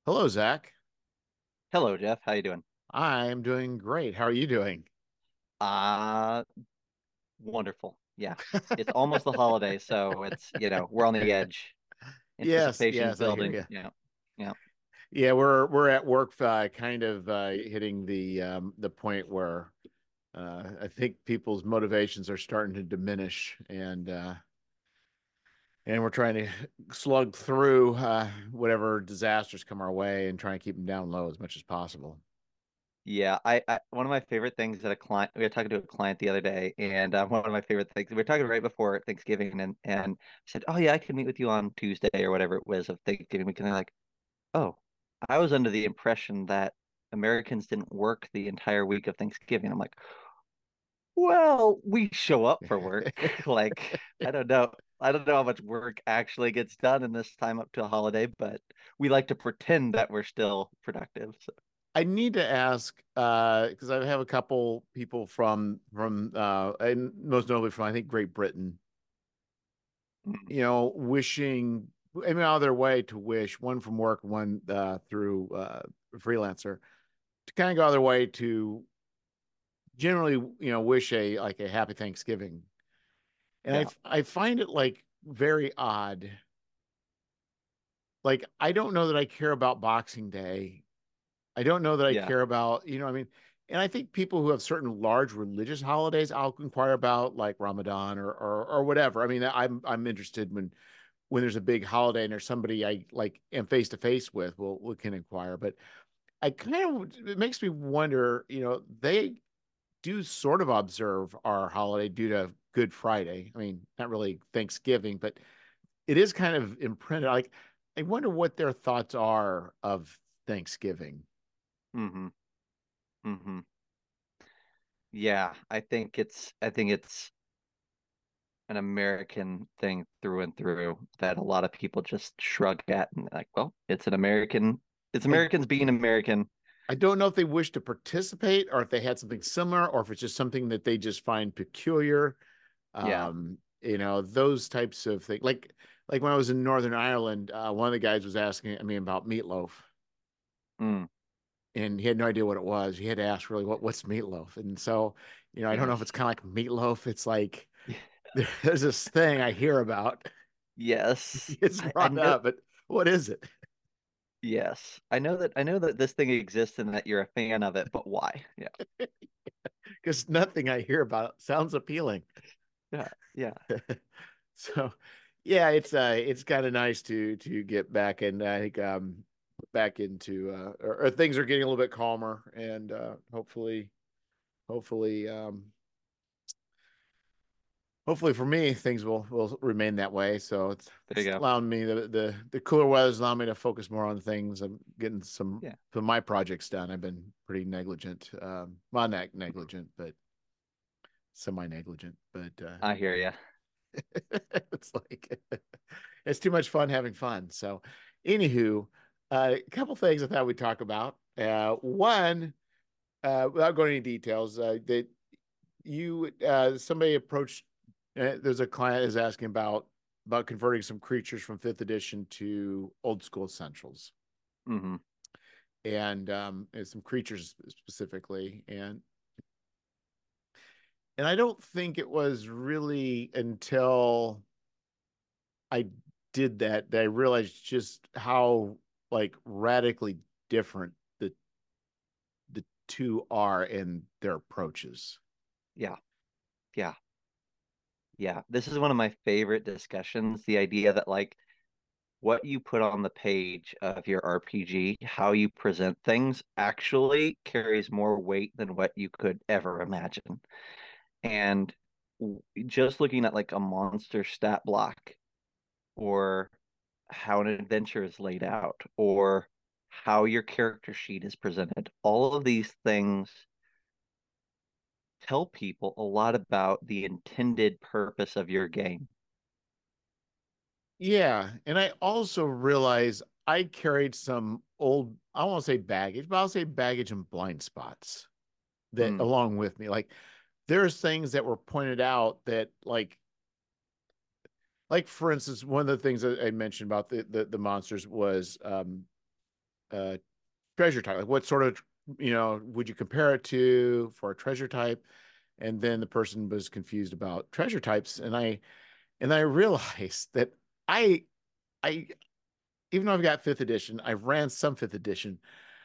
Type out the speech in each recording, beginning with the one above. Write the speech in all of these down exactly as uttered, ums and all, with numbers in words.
Hello, Zach. Hello, Jeff. How you doing? I'm doing great. How are you doing? Uh, Wonderful. Yeah. It's almost the holiday, so it's, you know, we're on the edge. Yes, Anticipation's yes, I hear building. you. Yeah. Yeah. Yeah, we're we're at work, uh, kind of uh, hitting the um, the point where uh, I think people's motivations are starting to diminish, and uh, and we're trying to slug through uh, whatever disasters come our way and try and keep them down low as much as possible. Yeah. I, I one of my favorite things that a client we were talking to a client the other day, and uh, one of my favorite things we were talking right before Thanksgiving, and and I said, "Oh yeah, I can meet with you on Tuesday or whatever it was of Thanksgiving week." And they're like, "Oh, I was under the impression that Americans didn't work the entire week of Thanksgiving." I'm like, well, we show up for work. Like, I don't know. I don't know how much work actually gets done in this time up to a holiday, but we like to pretend that we're still productive. So, I need to ask uh, because I have a couple people from from uh, and most notably from I think Great Britain, mm, you know, wishing, I mean, out of their way to wish one from work, one uh, through uh, freelancer, to kind of go out of their way to generally, you know, wish a like a happy Thanksgiving. And I yeah, I find it like very odd. Like I don't know that I care about Boxing Day. I don't know that I yeah, care about, you know, I mean, and I think people who have certain large religious holidays, I'll inquire about, like Ramadan or or, or whatever. I mean, I'm I'm interested when when there's a big holiday and there's somebody I like am face to face with, we'll we can inquire. But I kind of it makes me wonder, you know, they do sort of observe our holiday due to Good Friday. I mean, not really Thanksgiving, but it is kind of imprinted. Like, I wonder what their thoughts are of Thanksgiving. hmm hmm yeah. I think it's I think it's an American thing through and through that a lot of people just shrug at and like, well, it's an American, it's I Americans being American. I don't know if they wish to participate or if they had something similar or if it's just something that they just find peculiar. Yeah. Um, you know, those types of things. Like like when I was in Northern Ireland, uh, one of the guys was asking me about meatloaf, Mm, and he had no idea what it was. He had to ask really what what's meatloaf. And so, you know, I don't know if it's yes. kind of like meatloaf. It's like there's this thing I hear about. Yes. It's I, I brought know. up, but what is it? Yes. I know that I know that this thing exists and that you're a fan of it, but why? Yeah. Because nothing I hear about sounds appealing. Yeah. Yeah. So yeah, it's uh it's kind of nice to to get back and I think um back into uh or, or things are getting a little bit calmer and uh hopefully hopefully um hopefully for me things will will remain that way. So it's There it's you go. allowing me the the the cooler weather's allowing me to focus more on things. I'm getting some Yeah. some of my projects done. I've been pretty negligent. Um well not negligent, but semi-negligent. But uh I hear you. it's like it's too much fun having fun. So, anywho, uh, a couple things I thought we'd talk about. Uh, one, uh, without going into details, uh, that you uh, somebody approached. Uh, there's a client is asking about about converting some creatures from fifth edition to old school essentials, hmm and um, and some creatures specifically, and and I don't think it was really until I did that that I realized just how like radically different the the two are in their approaches. Yeah. Yeah. Yeah. This is one of my favorite discussions. The idea that like what you put on the page of your R P G, how you present things actually carries more weight than what you could ever imagine. And w- just looking at like a monster stat block or how an adventure is laid out or how your character sheet is presented. All of these things tell people a lot about the intended purpose of your game. Yeah, and I also realize I carried some old, I won't say baggage, but I'll say baggage and blind spots that Mm, along with me. Like there's things that were pointed out that like like for instance, one of the things that I mentioned about the the, the monsters was um uh, treasure type? Like what sort of, you know, would you compare it to for a treasure type? And then the person was confused about treasure types, and I and I realized that I I even though I've got fifth edition, I've ran some fifth edition.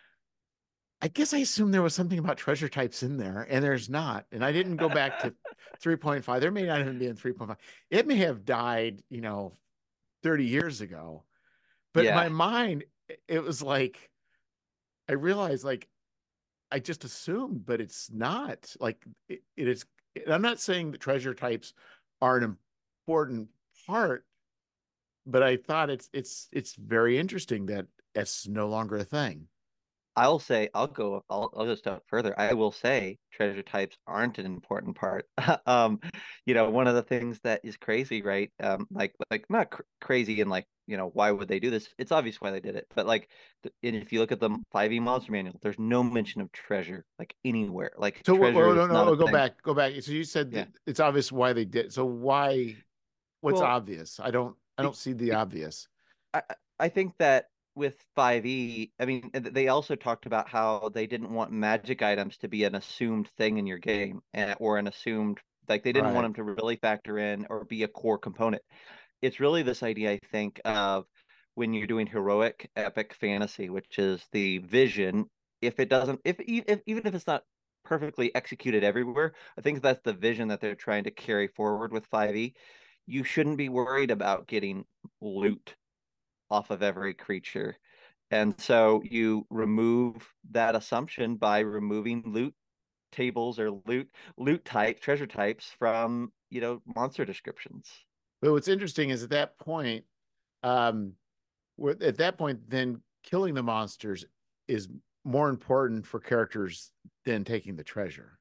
I guess I assumed there was something about treasure types in there, and there's not. And I didn't go back to three point five. There may not even be in three point five. It may have died, you know, thirty years ago. But in Yeah, my mind, it was like I realized like I just assumed, but it's not. Like it, it is. I'm not saying that treasure types are an important part, but I thought it's it's it's very interesting that it's no longer a thing. I'll say I'll go I'll I'll just step further. I will say treasure types aren't an important part. Um, you know, one of the things that is crazy, right? Um, like like not cr crazy and like, you know, why would they do this? It's obvious why they did it. But like th- and if you look at the five e monster manual, there's no mention of treasure like anywhere. Like So what, treasure well, no, is not no, a go thing. back, go back. So you said Yeah. that it's obvious why they did. So why? What's Well, obvious? I don't, I don't see the obvious. I I think that with five e, I mean, they also talked about how they didn't want magic items to be an assumed thing in your game, and, or an assumed like they didn't want Right. them to really factor in or be a core component. It's really this idea, I think, of when you're doing heroic epic fantasy, which is the vision. If it doesn't, if, if even if it's not perfectly executed everywhere, I think that's the vision that they're trying to carry forward with five e. You shouldn't be worried about getting loot off of every creature. And so you remove that assumption by removing loot tables or loot loot type treasure types from, you know, monster descriptions. But what's interesting is at that point, um, where at that point, then killing the monsters is more important for characters than taking the treasure.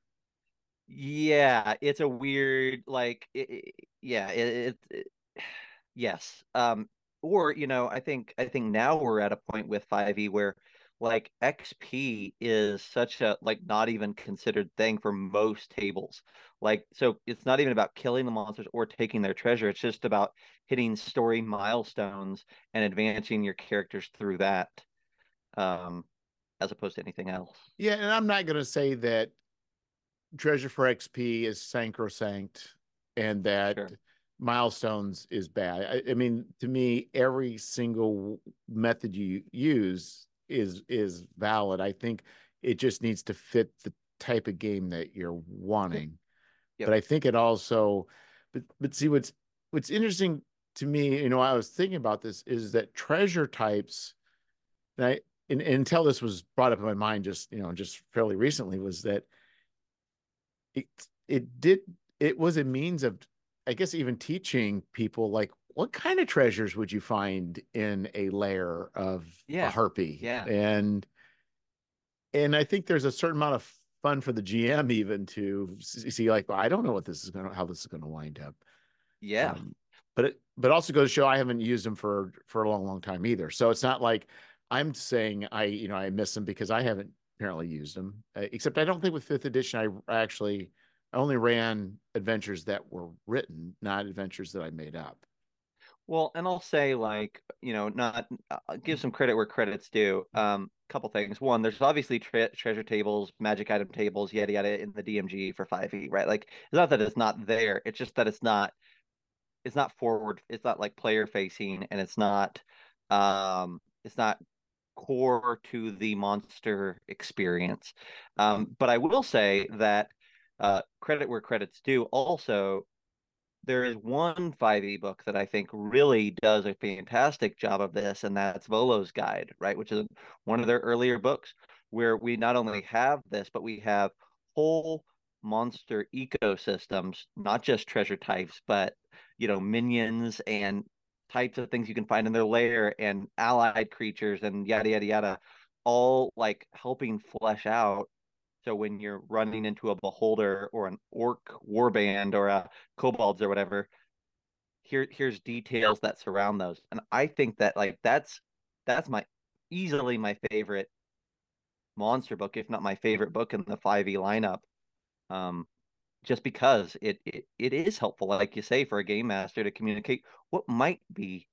Yeah, it's a weird like it, it- yeah, it, it, it yes. Um or you know, I think I think now we're at a point with five e where like X P is such a like not even considered thing for most tables. Like so it's not even about killing the monsters or taking their treasure. It's just about hitting story milestones and advancing your characters through that um as opposed to anything else. Yeah, and I'm not going to say that treasure for X P is sacrosanct and that Sure. milestones is bad. I, I mean, to me, every single method you use is is valid. I think it just needs to fit the type of game that you're Yep. wanting. Yep. But I think it also, but but see what's what's interesting to me, you know, I was thinking about this is that treasure types, and I and, and until this was brought up in my mind just, you know, just fairly recently, was that it it did it was a means of I guess even teaching people like what kind of treasures would you find in a layer of a Yeah. harpy, Yeah. and and I think there's a certain amount of fun for the G M even to see like, well, I don't know what this is going to how this is going to wind up. Yeah. um but it but also goes to show I haven't used them for for a long long time either, so it's not like I'm saying I you know I miss them because I haven't apparently used them, uh, except I don't think with fifth edition I actually I only ran adventures that were written, not adventures that I made up. Well, and I'll say like, you know, not uh, give some credit where credit's due. Um, couple things. One, there's obviously tre treasure tables, magic item tables, yada yada in the D M G for five e, right? Like, it's not that it's not there. It's just that it's not it's not forward, it's not like player facing, and it's not um it's not core to the monster experience. Um, but I will say that uh credit where credit's due also there is one five e book that I think really does a fantastic job of this, and that's Volo's Guide, right? Which is one of their earlier books where we not only have this, but we have whole monster ecosystems, not just treasure types, but you know, minions and types of things you can find in their lair and allied creatures and yada yada yada, all like helping flesh out so when you're running into a beholder or an orc warband or a kobolds or whatever, here here's details that surround those. And I think that like that's that's my easily my favorite monster book, if not my favorite book in the five e lineup. Um, just because it, it it is helpful, like you say, for a game master to communicate what might be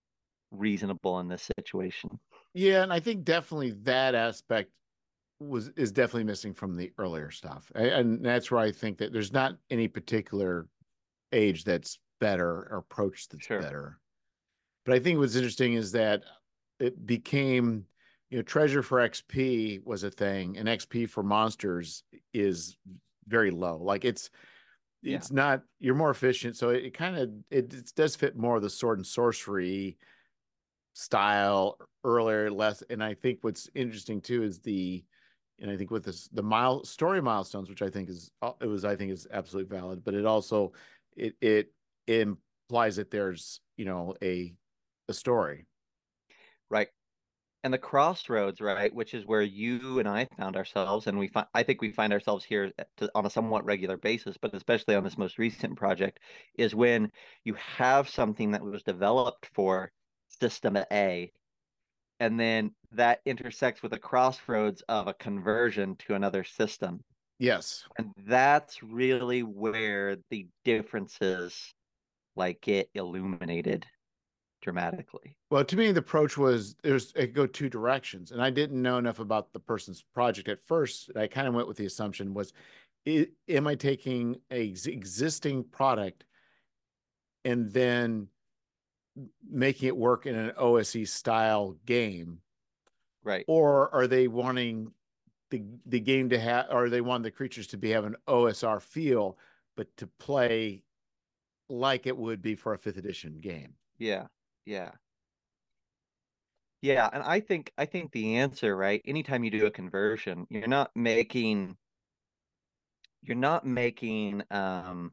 reasonable in this situation. Yeah, and I think definitely that aspect was is definitely missing from the earlier stuff. And, and that's where I think that there's not any particular age that's better or approach that's Sure. better. But I think what's interesting is that it became, you know, treasure for X P was a thing, and X P for monsters is very low. Like it's Yeah. it's not you're more efficient, so it, it kind of it, it does fit more of the sword and sorcery style earlier, less. And I think what's interesting too is the, and I think with this the mile story milestones, which I think is uh, it was I think is absolutely valid, but it also it it implies that there's you know a a story. Right. And the crossroads, right, which is where you and I found ourselves, and we find I think we find ourselves here to, on a somewhat regular basis, but especially on this most recent project, is when you have something that was developed for system A, and then that intersects with a crossroads of a conversion to another system. Yes. And that's really where the differences like get illuminated dramatically. Well, to me, the approach was there's it could go two directions, and I didn't know enough about the person's project at first. I kind of went with the assumption was, I, am I taking a existing product and then making it work in an O S E style game, Right. or are they wanting the the game to have, or they want the creatures to be have an O S R feel, but to play like it would be for a fifth edition game? Yeah. Yeah. Yeah, and I think I think the answer, right? Anytime you do a conversion, you're not making you're not making um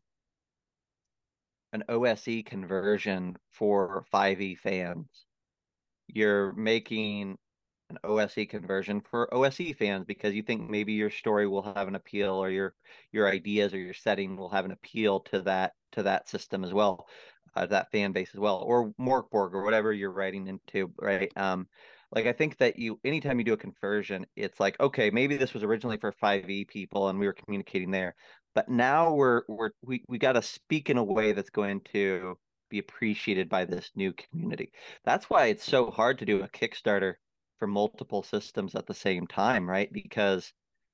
an O S E conversion for five E fans. You're making an O S E conversion for O S E fans because you think maybe your story will have an appeal or your your ideas or your setting will have an appeal to that to that system as well, uh, that fan base as well, or Morkborg or whatever you're writing into, right? Um, like I think that you anytime you do a conversion, it's like, okay, maybe this was originally for five E people and we were communicating there, but now we're we're we we got to speak in a way that's going to be appreciated by this new community. That's why it's so hard to do a Kickstarter for multiple systems at the same time, right? Because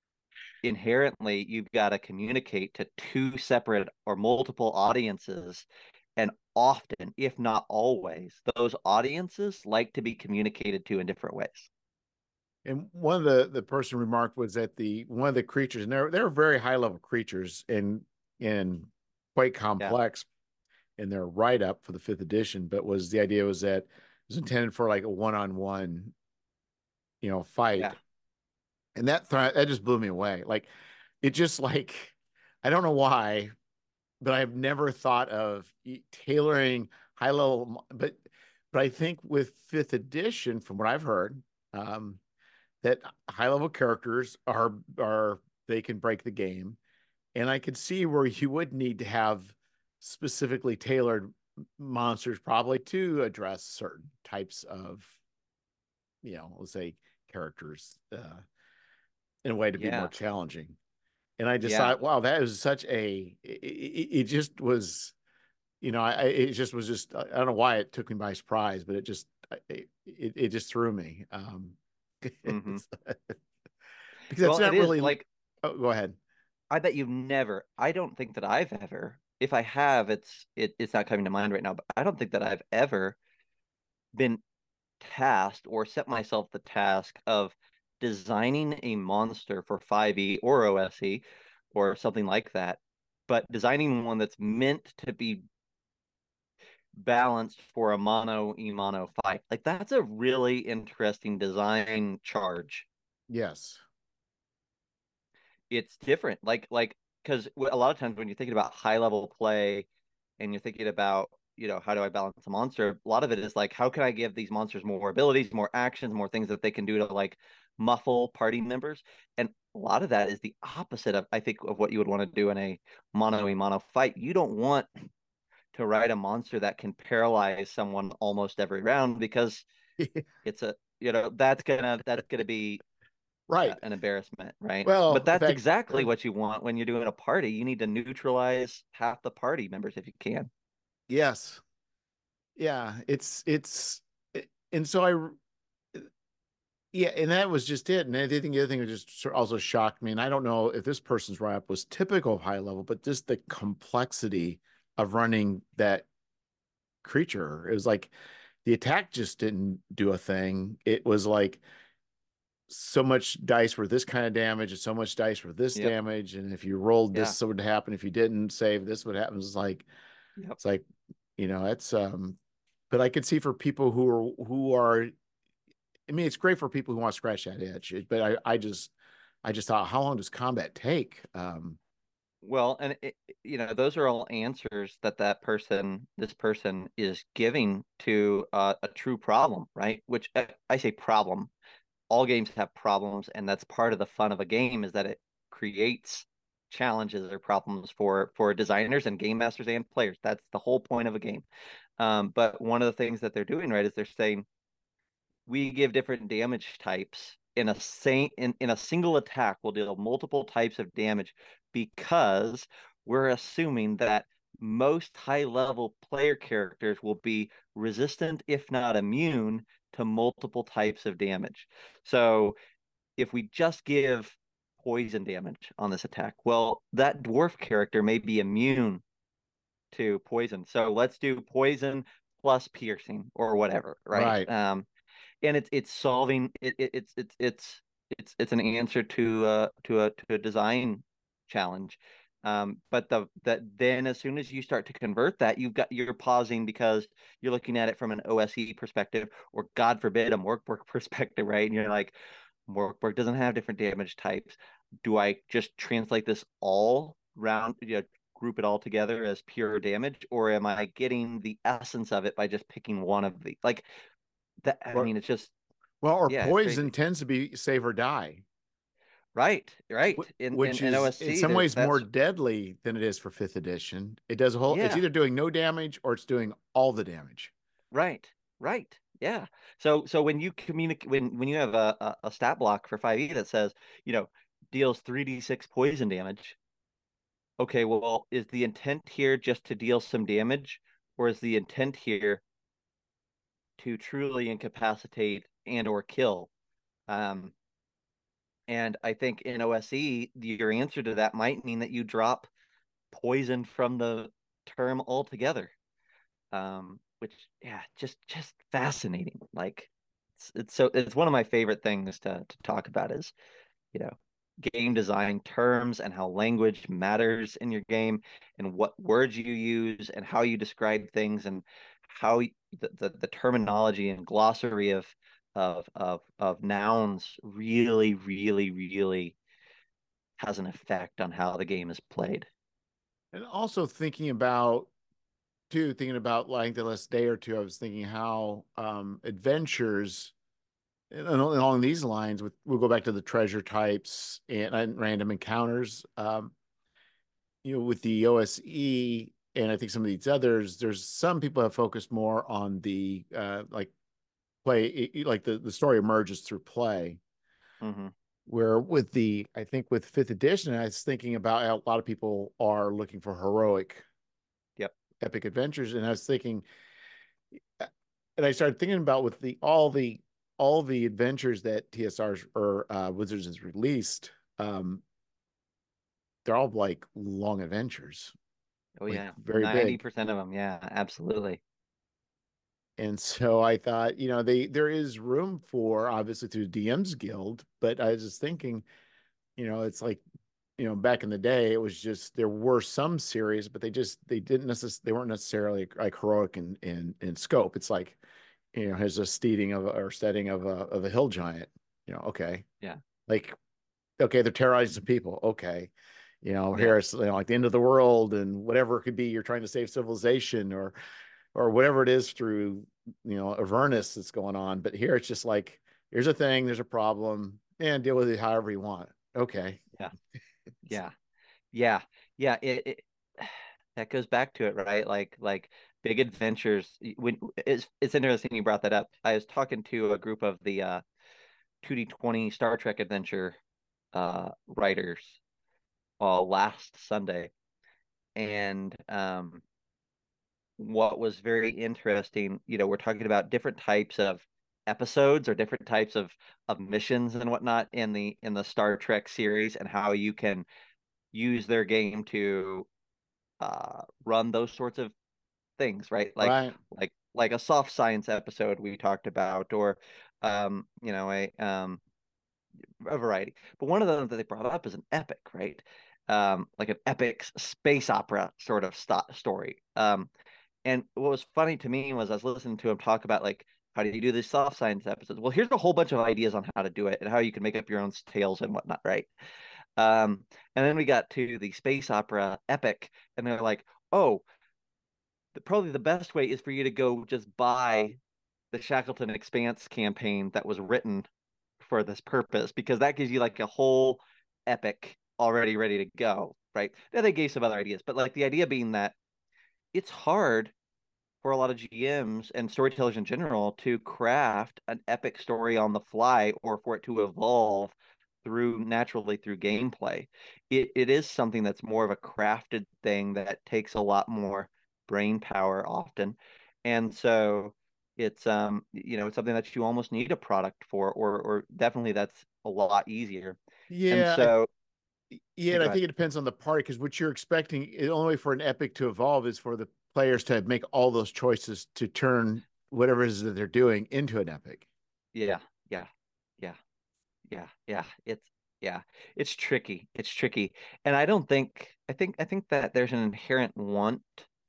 inherently you've got to communicate to two separate or multiple audiences. And often, if not always, those audiences like to be communicated to in different ways. And one of the the person remarked was that the one of the creatures, and they're they're very high level creatures and and quite Yeah. complex in their write up for the fifth edition, but was the idea was that it was intended for like a one on one, you know, fight, Yeah. and that th- that just blew me away. Like it just like I don't know why, but I've never thought of e- tailoring high level, but but I think with fifth edition, from what I've heard, um, that high level characters are are they can break the game, and I could see where you would need to have specifically tailored monsters probably to address certain types of, you know, let's say characters uh, in a way to be more Yeah. challenging. And I just Yeah. thought, wow, that was such a it, it, it just was, you know, I it just was just I don't know why it took me by surprise, but it just it it, it just threw me. Um, Hmm. because that's Well, it not is really. like Oh, go ahead. I bet you've never. I don't think that I've ever. If I have, it's it, it's not coming to mind right now. But I don't think that I've ever been tasked or set myself the task of designing a monster for five E or O S E or something like that, but designing one that's meant to be balanced for a mono e mono fight. Like that's a really interesting design charge. Yes. It's different. Like like because a lot of times when you're thinking about high level play and you're thinking about, you know, how do I balance a monster? A lot of it is like, how can I give these monsters more abilities, more actions, more things that they can do to like muffle party members? And a lot of that is the opposite of, I think, of what you would want to do in a mono a mono fight. You don't want to ride a monster that can paralyze someone almost every round because it's a, you know, that's gonna that's gonna be Right. uh, an embarrassment, right? But Well, in that's fact, exactly uh, what you want when you're doing a party. You need to neutralize half the party members if you can. yes. Yeah, it's it's and so I yeah, and that was just it. And I think the other thing that just sort of also shocked me, and I don't know if this person's write-up was typical of high level, but just the complexity of running that creature. It was like the attack just didn't do a thing. It was like so much dice for this kind of damage and so much dice for this Yep. damage. And if you rolled Yeah. this, would happen. If you didn't save, this would happen. It's like Yep. it's like, you know, it's um, but I could see for people who are who are I mean, it's great for people who want to scratch that itch, but I, I just, I just thought, how long does combat take? Um, Well, and it, you know, those are all answers that that person, this person is giving to uh, a true problem, right? Which I, I say problem. All games have problems, and that's part of the fun of a game is that it creates challenges or problems for for designers and game masters and players. That's the whole point of a game. Um, but one of the things that they're doing, right, is they're saying we give different damage types in a same in, in a single attack will deal multiple types of damage because we're assuming that most high level player characters will be resistant if not immune to multiple types of damage. So if we just give poison damage on this attack, well, that dwarf character may be immune to poison, so let's do poison plus piercing or whatever, right? right. um and it's it's solving it, it it's it's it's it's it's an answer to uh to a to a design challenge. Um but the that then as soon as you start to convert that, you've got you're pausing because you're looking at it from an O S E perspective, or God forbid a Morkborg perspective, right? And you're like, Morkborg doesn't have different damage types. Do I just translate this all round, you know, group it all together as pure damage, or am I getting the essence of it by just picking one of the, like, that? I Or, mean, it's just, well, or yeah, it's poison crazy. tends to be save or die, Right, right. wh- In in, which in is in O S C, some there's ways more that's deadly than it is for fifth edition. It does a whole, it's yeah, either doing no damage or it's doing all the damage. right, right. Yeah. So so when you communicate when when you have a, a, a stat block for five E that says, you know, deals three d six poison damage, okay, well, is the intent here just to deal some damage, or is the intent here to truly incapacitate and or kill? Um, and I think in O S E, your answer to that might mean that you drop poison from the term altogether. Um, which, yeah, just just fascinating. Like it's it's so it's one of my favorite things to to talk about is, you know, game design terms and how language matters in your game and what words you use and how you describe things and how y- the, the, the terminology and glossary of of of of nouns really, really, really has an effect on how the game is played. And also thinking about, too, thinking about like the last day or two, I was thinking how um, adventures and along these lines, with we'll go back to the treasure types and, and random encounters. Um, you know, with the O S E and I think some of these others, there's some people have focused more on the uh, like play, like the the story emerges through play. Hmm. Where with the, I think with fifth edition, I was thinking about how a lot of people are looking for heroic Yep. epic adventures, and I was thinking, and I started thinking about with the all the all the adventures that T S R's or uh, Wizards has released. Um, they're all like long adventures, Oh like yeah. very big. ninety percent of them. Yeah, absolutely. And so I thought, you know, they there is room for obviously through D M's Guild, but I was just thinking, you know, it's like, you know, back in the day, it was just there were some series, but they just they didn't necessarily they weren't necessarily like heroic in in in scope. It's like, you know, has a steeding of or setting of a of a hill giant. You know, okay, Yeah. like okay, they're terrorizing some people. Okay, you know, Yeah. here it's, you know, like the end of the world and whatever it could be. You're trying to save civilization or or whatever it is through, you know, Avernus that's going on. But here it's just like here's a thing, there's a problem, and deal with it however you want. Okay. Yeah. Yeah. Yeah. Yeah. It, it that goes back to it, right? Like like big adventures. When it's it's interesting you brought that up. I was talking to a group of the uh two D twenty Star Trek adventure uh writers uh, last Sunday. And um what was very interesting, you know, we're talking about different types of episodes or different types of of missions and whatnot in the in the Star Trek series, and how you can use their game to uh, run those sorts of things, right? Like Right. like like a soft science episode we talked about, or um, you know, a um a variety. But one of them that they brought up is an epic, right? Um, like an epic space opera sort of st story. Um, and what was funny to me was I was listening to him talk about like how do you do these soft science episodes? Well, here's a whole bunch of ideas on how to do it and how you can make up your own tales and whatnot, right? Um, and then we got to the space opera epic, and they're like, oh, the, probably the best way is for you to go just buy the Shackleton Expanse campaign that was written for this purpose, because that gives you like a whole epic already ready to go, right? Now they gave some other ideas, but like the idea being that it's hard for a lot of G Ms and storytellers in general to craft an epic story on the fly, or for it to evolve through naturally through gameplay. It it is something that's more of a crafted thing that takes a lot more brain power often. And so it's um you know it's something that you almost need a product for, or or definitely that's a lot easier. And Yeah, I so yeah, yeah, and go I ahead. think it depends on the party because what you're expecting, the only way for an epic to evolve is for the players to make all those choices to turn whatever it is that they're doing into an epic. Yeah, yeah, yeah. Yeah, yeah, it's yeah, it's tricky. It's tricky. And I don't think I think I think that there's an inherent want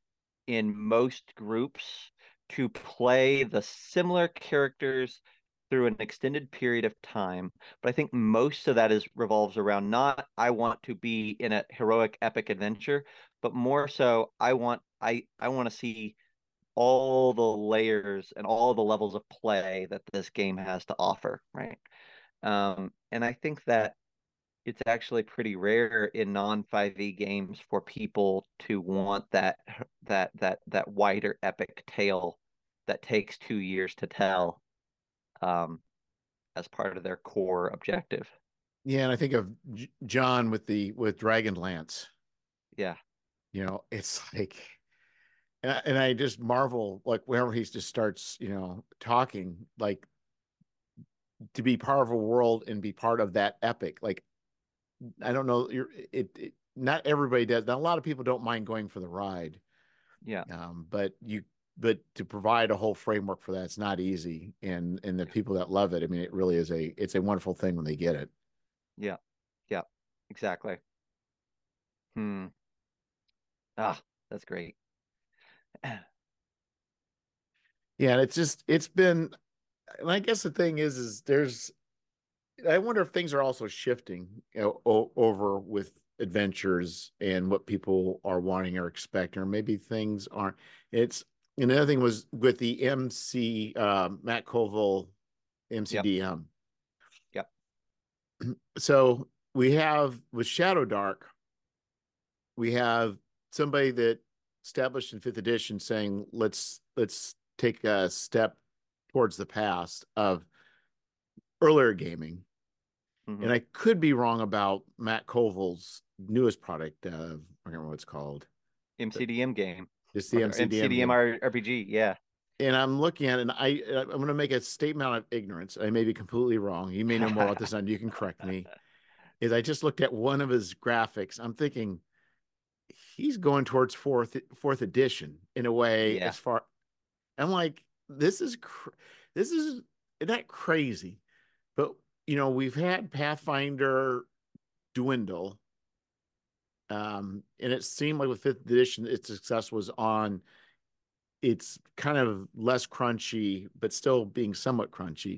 in most groups to play the similar characters through an extended period of time. But I think most of that is revolves around not I want to be in a heroic epic adventure, but more so I want I I want to see all the layers and all the levels of play that this game has to offer, right? Um, and I think that it's actually pretty rare in non five E games for people to want that that that that wider epic tale that takes two years to tell um, as part of their core objective. Yeah, and I think of J John with the with Dragonlance. Yeah. You know, it's like, and I, and I just marvel like whenever he just starts, you know, talking, like to be part of a world and be part of that epic. Like I don't know, you're it, it not everybody does. Now, a lot of people don't mind going for the ride, Yeah. um, but you but to provide a whole framework for that, it's not easy. And and the Yeah. people that love it, I mean, it really is a it's a wonderful thing when they get it. Yeah. Yeah. Exactly. Hmm. Ah, that's great. Yeah, and it's just it's been. And I guess the thing is, is there's I wonder if things are also shifting, you know, o over with adventures and what people are wanting or expecting, or maybe things aren't. It's and the other thing was with the M C uh, Matt Colville Yep. M C D M. Yep. So we have with Shadow Dark, we have somebody that established in fifth edition saying let's let's take a step towards the past of earlier gaming. Hmm. And I could be wrong about Matt Colville's newest product. Uh, I don't remember what it's called. M C D M game It's the or M C D M M C D M game. R RPG. Yeah. And I'm looking at it, and I I'm going to make a statement out of ignorance. I may be completely wrong. You may know more about this than you can correct me. Is I just looked at one of his graphics. I'm thinking he's going towards fourth fourth edition in a way. Yeah. As far I'm like, this is cr this is not crazy, but you know we've had Pathfinder dwindle. Um, and it seemed like with fifth edition, its success was on it's kind of less crunchy, but still being somewhat crunchy.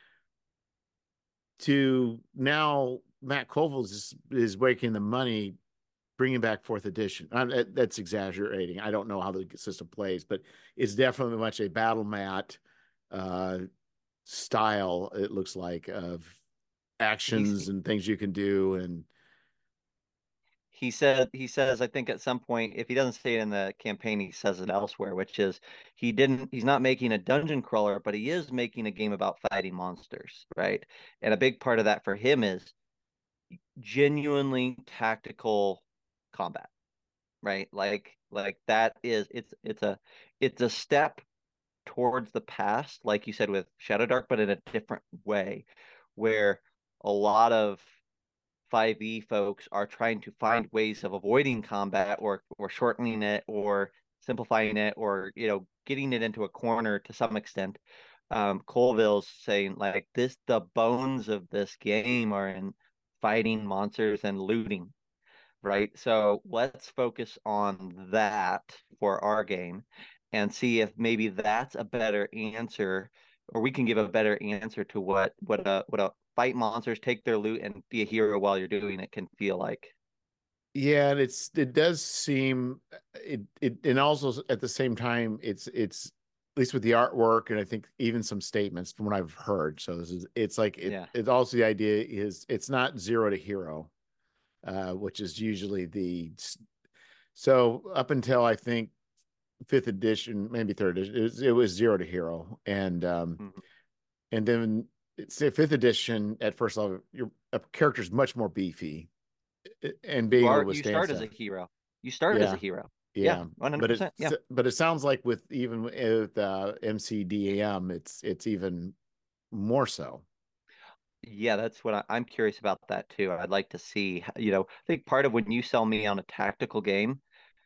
To now, Matt Colville is is making the money, bringing back fourth edition. Uh, that's exaggerating. I don't know how the system plays, but it's definitely much a battle mat uh, style. It looks like of He's actions and things you can do, and he said he says I think at some point, if he doesn't say it in the campaign, he says it elsewhere, which is he didn't he's not making a dungeon crawler, but he is making a game about fighting monsters, right? And a big part of that for him is genuinely tactical combat, right? Like like that is it's it's a it's a step towards the past, like you said with Shadow Dark, but in a different way, where a lot of five E folks are trying to find ways of avoiding combat or or shortening it or simplifying it or you know getting it into a corner to some extent. Um, Colville's saying like this, the bones of this game are in fighting monsters and looting, right? So let's focus on that for our game and see if maybe that's a better answer, or we can give a better answer to what what a what a fight monsters, take their loot, and be a hero while you're doing it can feel like. Yeah, and it's it does seem it it and also at the same time it's it's at least with the artwork and I think even some statements from what I've heard. So this is it's like it Yeah. it's also the idea is it's not zero to hero, uh, which is usually the so up until I think fifth edition, maybe third edition, it was, it was zero to hero, and um, Mhm. and then it's fifth edition at first level, your character's much more beefy and You being able are to you withstand start as stuff. a hero. You start as a Yeah, hero. Yeah, yeah, but it one hundred percent. Yeah. but it sounds like with even with uh, M C D A M, it's it's even more so. Yeah, that's what I, I'm curious about that too. I'd like to see, you know, I think part of when you sell me on a tactical game,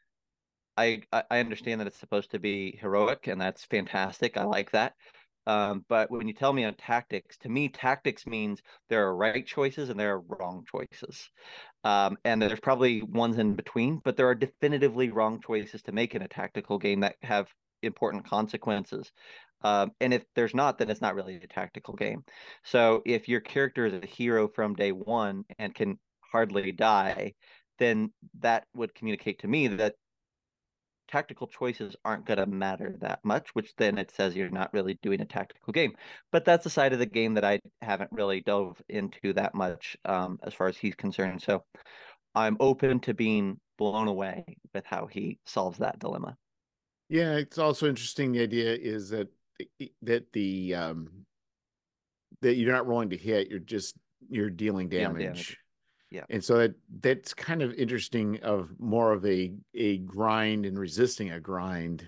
I I understand that it's supposed to be heroic, and that's fantastic. I like that. Um, but when you tell me on tactics, to me, tactics means there are right choices and there are wrong choices. Um, and there's probably ones in between, but there are definitively wrong choices to make in a tactical game that have important consequences. Um, and if there's not, then it's not really a tactical game. So if your character is a hero from day one and can hardly die, then that would communicate to me that tactical choices aren't going to matter that much, which then it says you're not really doing a tactical game. But that's a side of the game that I haven't really dove into that much um, as far as he's concerned. So I'm open to being blown away with how he solves that dilemma. Yeah, it's also interesting. The idea is that that the um, that you're not rolling to hit, you're just you're dealing Dealing damage. damage. Yeah. And so that that's kind of interesting of more of a a grind and resisting a grind.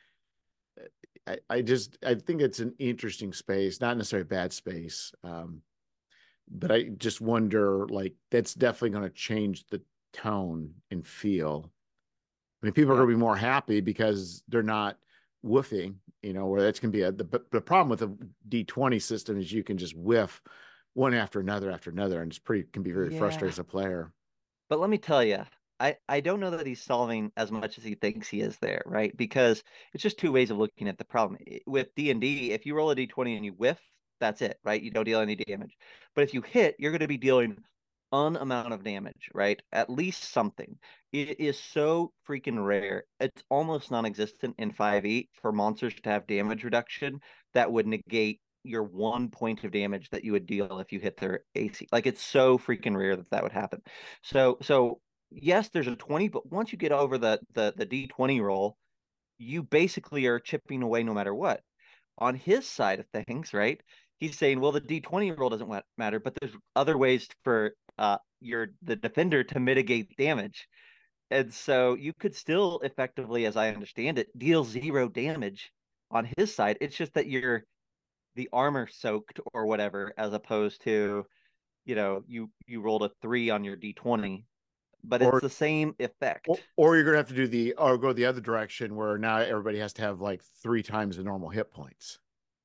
I, I just I think it's an interesting space, not necessarily a bad space. Um, but I just wonder like that's definitely going to change the tone and feel. I mean, people are Yeah. going to be more happy because they're not whiffing, you know, where that's going to be a the, the problem with a D twenty system is you can just whiff one after another after another, and it's pretty can be very frustrating Yeah. as a player. But let me tell you, I, I don't know that he's solving as much as he thinks he is there, right? Because it's just two ways of looking at the problem. With D and D, if you roll a D twenty and you whiff, that's it, right? You don't deal any damage. But if you hit, you're going to be dealing an amount of damage, right? At least something. It is so freaking rare. It's almost non-existent in five E for monsters to have damage reduction that would negate your one point of damage that you would deal if you hit their A C. Like it's so freaking rare that that would happen. So so yes, there's a twenty, but once you get over the the the D twenty roll, you basically are chipping away no matter what. On his side of things, right? He's saying, well, the D twenty roll doesn't matter, but there's other ways for uh your the defender to mitigate damage. And so you could still effectively, as I understand it, deal zero damage on his side. It's just that you're the armor soaked or whatever, as opposed to, you know, you you rolled a three on your D twenty, but it's Or the same effect. or, or you're gonna have to do the or go the other direction where now everybody has to have like three times the normal hit points.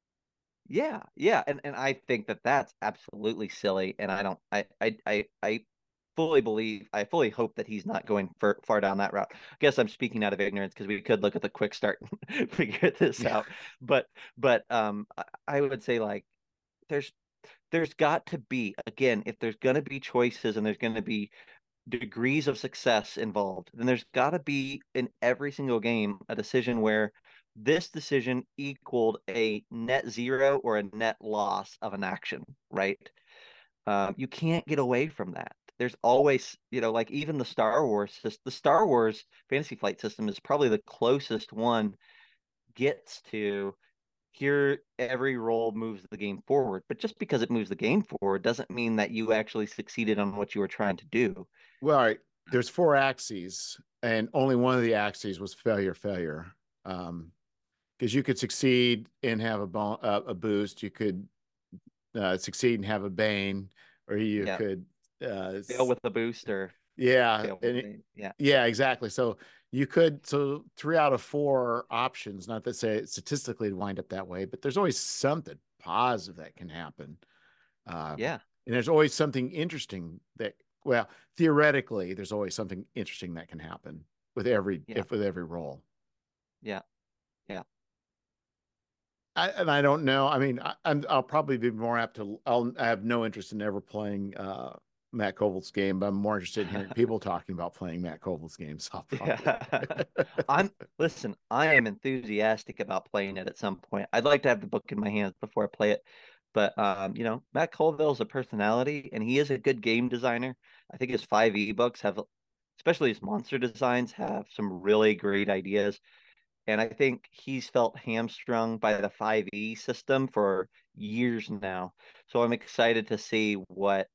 Yeah, yeah, and and I think that that's absolutely silly, and I don't, I I I, I fully believe, I fully hope that he's not going far, far down that route. I guess I'm speaking out of ignorance because we could look at the quick start and figure this Yeah. out, but but um, I, I would say like there's there's got to be again if there's going to be choices and there's going to be degrees of success involved, then there's got to be in every single game a decision where this decision equaled a net zero or a net loss of an action, right? Um, you can't get away from that. There's always, you know, like even the Star Wars, the Star Wars Fantasy Flight system is probably the closest one gets to here every role moves the game forward. But just because it moves the game forward doesn't mean that you actually succeeded on what you were trying to do. Well, all right. There's four axes, and only one of the axes was failure, failure. Um, because you could succeed and have a bon uh, a boost. You could uh, succeed and have a bane, or you Yeah. could uh, Fail with a boost or yeah, fail with and it, a, yeah. yeah, exactly. So you could so three out of four options. Not to say statistically it'd wind up that way, but there's always something positive that can happen. Um, Yeah. and there's always something interesting that, well, theoretically, there's always something interesting that can happen with every Yeah. if with every role. Yeah. Yeah. I, and I don't know. I mean, I, I'm, I'll probably be more apt to. I'll I have no interest in ever playing uh, Matt Koval's game, but I'm more interested in hearing people talking about playing Matt Koval's games. I'll probably. Yeah. I'm listen, I am enthusiastic about playing it at some point. I'd like to have the book in my hands before I play it. But um, you know, Matt Colville's a personality and he is a good game designer. I think his five e books have, especially his monster designs, have some really great ideas. And I think he's felt hamstrung by the five e system for years now. So I'm excited to see what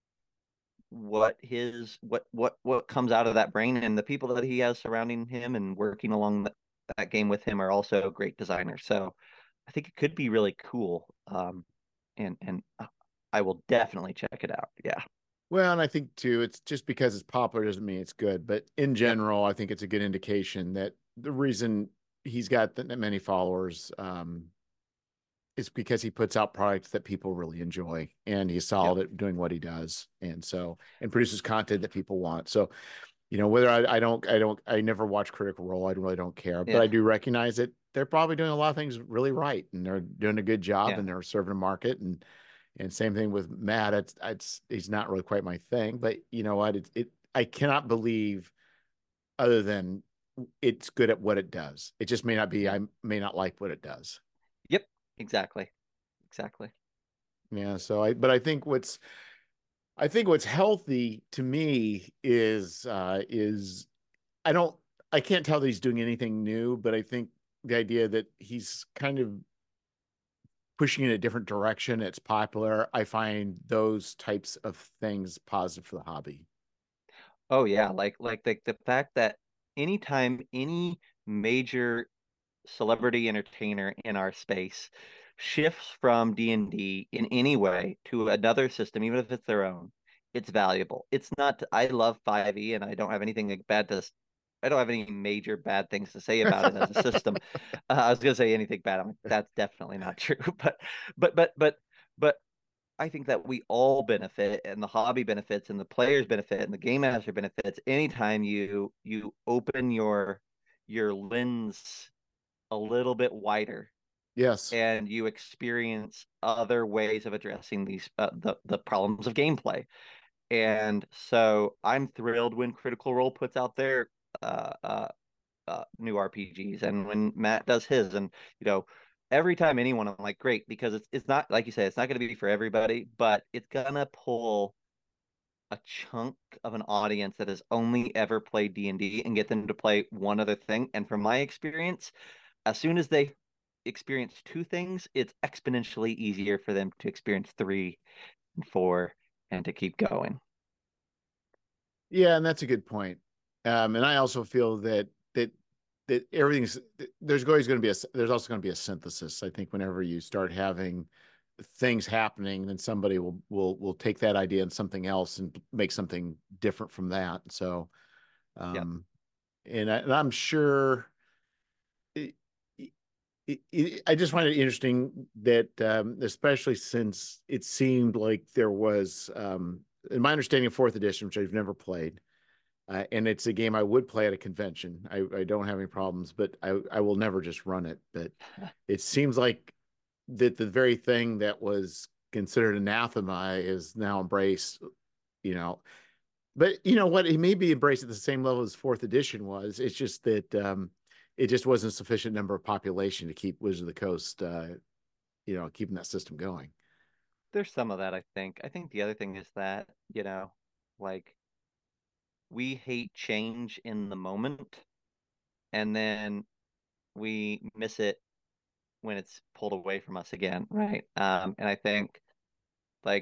what his what what what comes out of that brain, and the people that he has surrounding him and working along that, that game with him are also great designers. So I think it could be really cool. Um, and and I will definitely check it out. Yeah. Well, and I think too, it's just because it's popular doesn't mean it's good. But in Yep. general, I think it's a good indication that the reason he's got that many followers um, is because he puts out products that people really enjoy, and he's Yep. solid at doing what he does, and so and produces content that people want. So, you know, whether I, I don't, I don't, I never watch Critical Role. I really don't care, but Yeah. I do recognize that they're probably doing a lot of things really right, and they're doing a good job, Yeah. and they're serving a market, and and same thing with Matt. It's, it's he's not really quite my thing, but you know what? It, it I cannot believe other than it's good at what it does. It just may not be. Yeah. I may not like what it does. Yep. Exactly. Exactly. Yeah. So I, but I think what's I think what's healthy to me is uh is I don't I can't tell that he's doing anything new, but I think the idea that he's kind of pushing in a different direction, it's popular. I find those types of things positive for the hobby. Oh yeah. Like like the the fact that anytime any major celebrity entertainer in our space shifts from D and D in any way to another system, even if it's their own, it's valuable. It's not, I love five e and I don't have anything like bad to, I don't have any major bad things to say about it as a system. Uh, I was going to say anything bad. I'm like, that's definitely not true. But, but, but, but, but I think that we all benefit and the hobby benefits and the players benefit and the game master benefits anytime you, you open your, your lens a little bit wider Yes. and you experience other ways of addressing these uh, the the problems of gameplay. And so I'm thrilled when Critical Role puts out their uh, uh, uh, new R P Gs and when Matt does his. And you know, every time anyone, I'm like, great, because it's it's not like you say, it's not going to be for everybody, but it's gonna pull a chunk of an audience that has only ever played D and D and get them to play one other thing. And from my experience, as soon as they experience two things, it's exponentially easier for them to experience three and four and to keep going. Yeah, and that's a good point. Um, and I also feel that that that everything's there's always going to be a there's also going to be a synthesis. I think whenever you start having things happening, then somebody will will will take that idea and something else and make something different from that. So, Yep. um, and, I, and I'm sure. It, it, it, I just find it interesting that, um, especially since it seemed like there was, um, in my understanding of fourth edition, which I've never played, uh, and it's a game I would play at a convention. I, I don't have any problems, but I, I will never just run it. But it seems like that the very thing that was considered anathema is now embraced, you know. But you know what? It may be embraced at the same level as fourth edition was. It's just that um, it just wasn't a sufficient number of population to keep Wizard of the Coast, uh, you know, keeping that system going. There's some of that, I think. I think the other thing is that, you know, like we hate change in the moment and then we miss it when it's pulled away from us again, right? Um, and I think like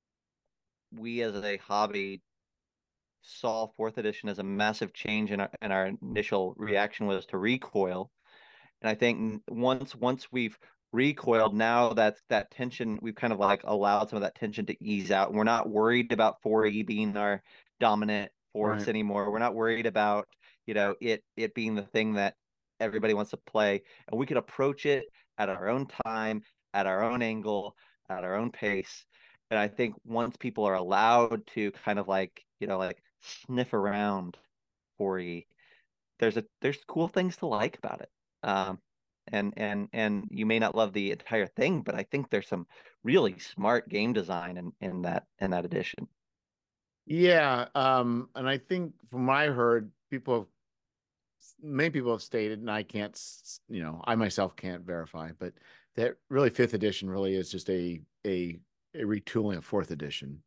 we as a hobby saw fourth edition as a massive change, and our, and our initial reaction was to recoil. And I think once once we've recoiled, now that's that tension, we've kind of like allowed some of that tension to ease out. We're not worried about four E being our dominant force Right. anymore. We're not worried about, you know, it it being the thing that everybody wants to play. And we can approach it at our own time, at our own angle, at our own pace. And I think once people are allowed to kind of like, you know, like sniff around four E, there's a there's cool things to like about it. Um, and and and you may not love the entire thing, but I think there's some really smart game design in in that in that edition. Yeah, um, and I think from what I heard, people have many people have stated, and I can't, you know, I myself can't verify, but that really fifth edition really is just a a a retooling of fourth edition.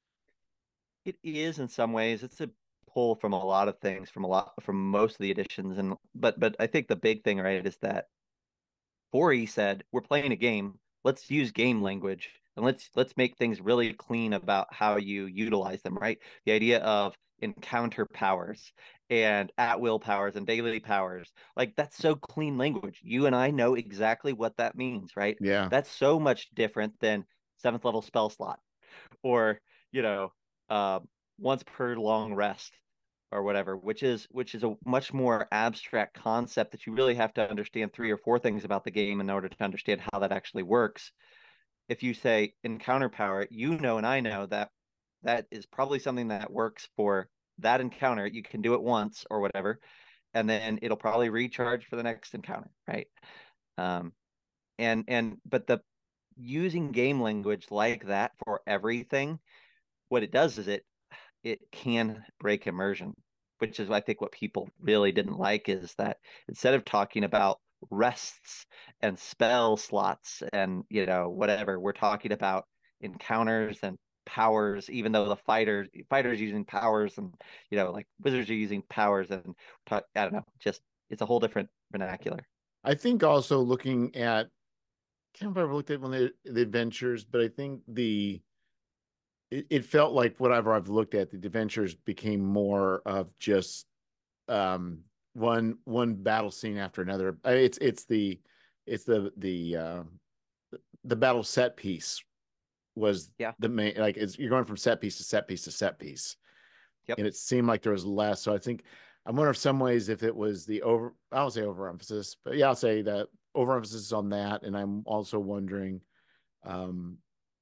It is in some ways. It's a pull from a lot of things, from a lot from most of the editions, and but but I think the big thing, right, is that four E said, we're playing a game. Let's use game language and let's let's make things really clean about how you utilize them, right? The idea of encounter powers and at will powers and daily powers. Like that's so clean language. You and I know exactly what that means, right? Yeah. That's so much different than seventh level spell slot or, you know, uh, once per long rest or whatever, which is which is a much more abstract concept that you really have to understand three or four things about the game in order to understand how that actually works. If you say encounter power, you know and I know that that is probably something that works for that encounter. You can do it once or whatever, and then it'll probably recharge for the next encounter, right? Um, and and but the using game language like that for everything, what it does is it it can break immersion, which is I think what people really didn't like is that instead of talking about rests and spell slots and you know whatever, we're talking about encounters and powers, even though the fighters fighters using powers and you know like wizards are using powers and talk, I don't know, just it's a whole different vernacular. I think also looking at, I can't remember if I looked at one of the, the adventures, but I think the it, it felt like whatever I've looked at, the adventures became more of just um one one battle scene after another. I- It's it's the it's the the uh the battle set piece was Yeah. the main, like it's you're going from set piece to set piece to set piece. Yep. And it seemed like there was less. So I think I wonder if some ways if it was the over, I'll say overemphasis, but yeah, I'll say that overemphasis on that. And I'm also wondering, um,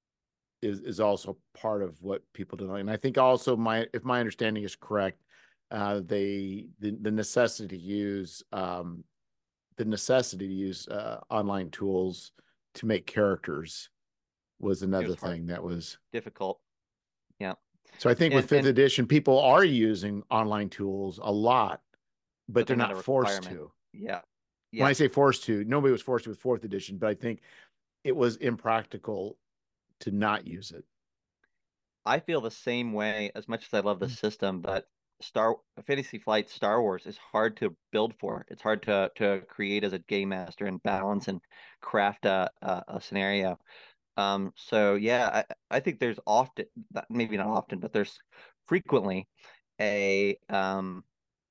is is also part of what people do. And I think also my if my understanding is correct, uh, they the the necessity to use um, the necessity to use uh, online tools to make characters was It another was hard, thing that was. difficult. Yeah. So I think with And fifth and edition, people are using online tools a lot, but but they're they're not not a forced requirement. to. Yeah. When I Yeah. say forced to, nobody was forced to with fourth edition, but I think it was impractical to not use it. I feel the same way as much as I love the system, but Star Fantasy Flight Star Wars is hard to build for. It's hard to to create as a game master and balance and craft a a, a scenario. Um, so yeah, I, I think there's often, maybe not often, but there's frequently a um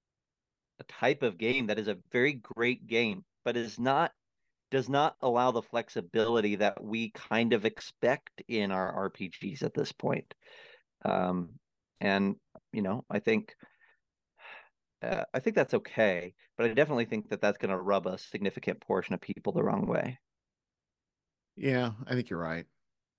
a type of game that is a very great game, but is not does not allow the flexibility that we kind of expect in our R P Gs at this point. Um, and you know, I think uh, I think that's okay, but I definitely think that that's going to rub a significant portion of people the wrong way. Yeah, I think you're right.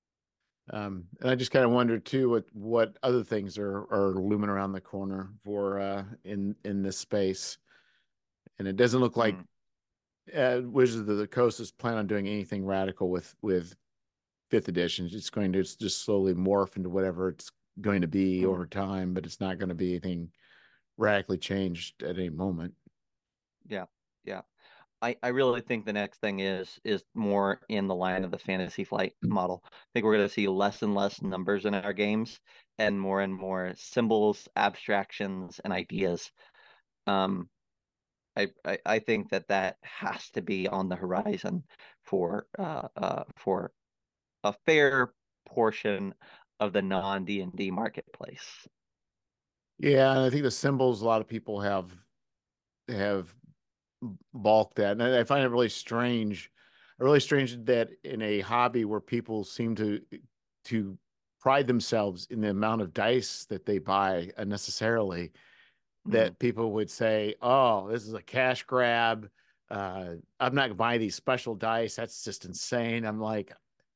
Um, and I just kind of wondered too what what other things are are looming around the corner for uh in in this space. And it doesn't look like Mm, uh, Wizards of the Coast is planning on doing anything radical with with fifth edition. It's going to just slowly morph into whatever it's going to be mm, over time, but it's not going to be anything radically changed at any moment. yeah, yeah. I, I really think the next thing is is more in the line of the fantasy flight model. I think we're going to see less and less numbers in our games and more and more symbols, abstractions, and ideas. Um, I, I, I think that that has to be on the horizon for uh, uh, for a fair portion of the non D and D marketplace. Yeah, and I think the symbols a lot of people have have balked at. And I find it really strange, really strange that in a hobby where people seem to to pride themselves in the amount of dice that they buy unnecessarily, Mm, that people would say, "Oh, this is a cash grab. Uh, I'm not buying these special dice. That's just insane." I'm like,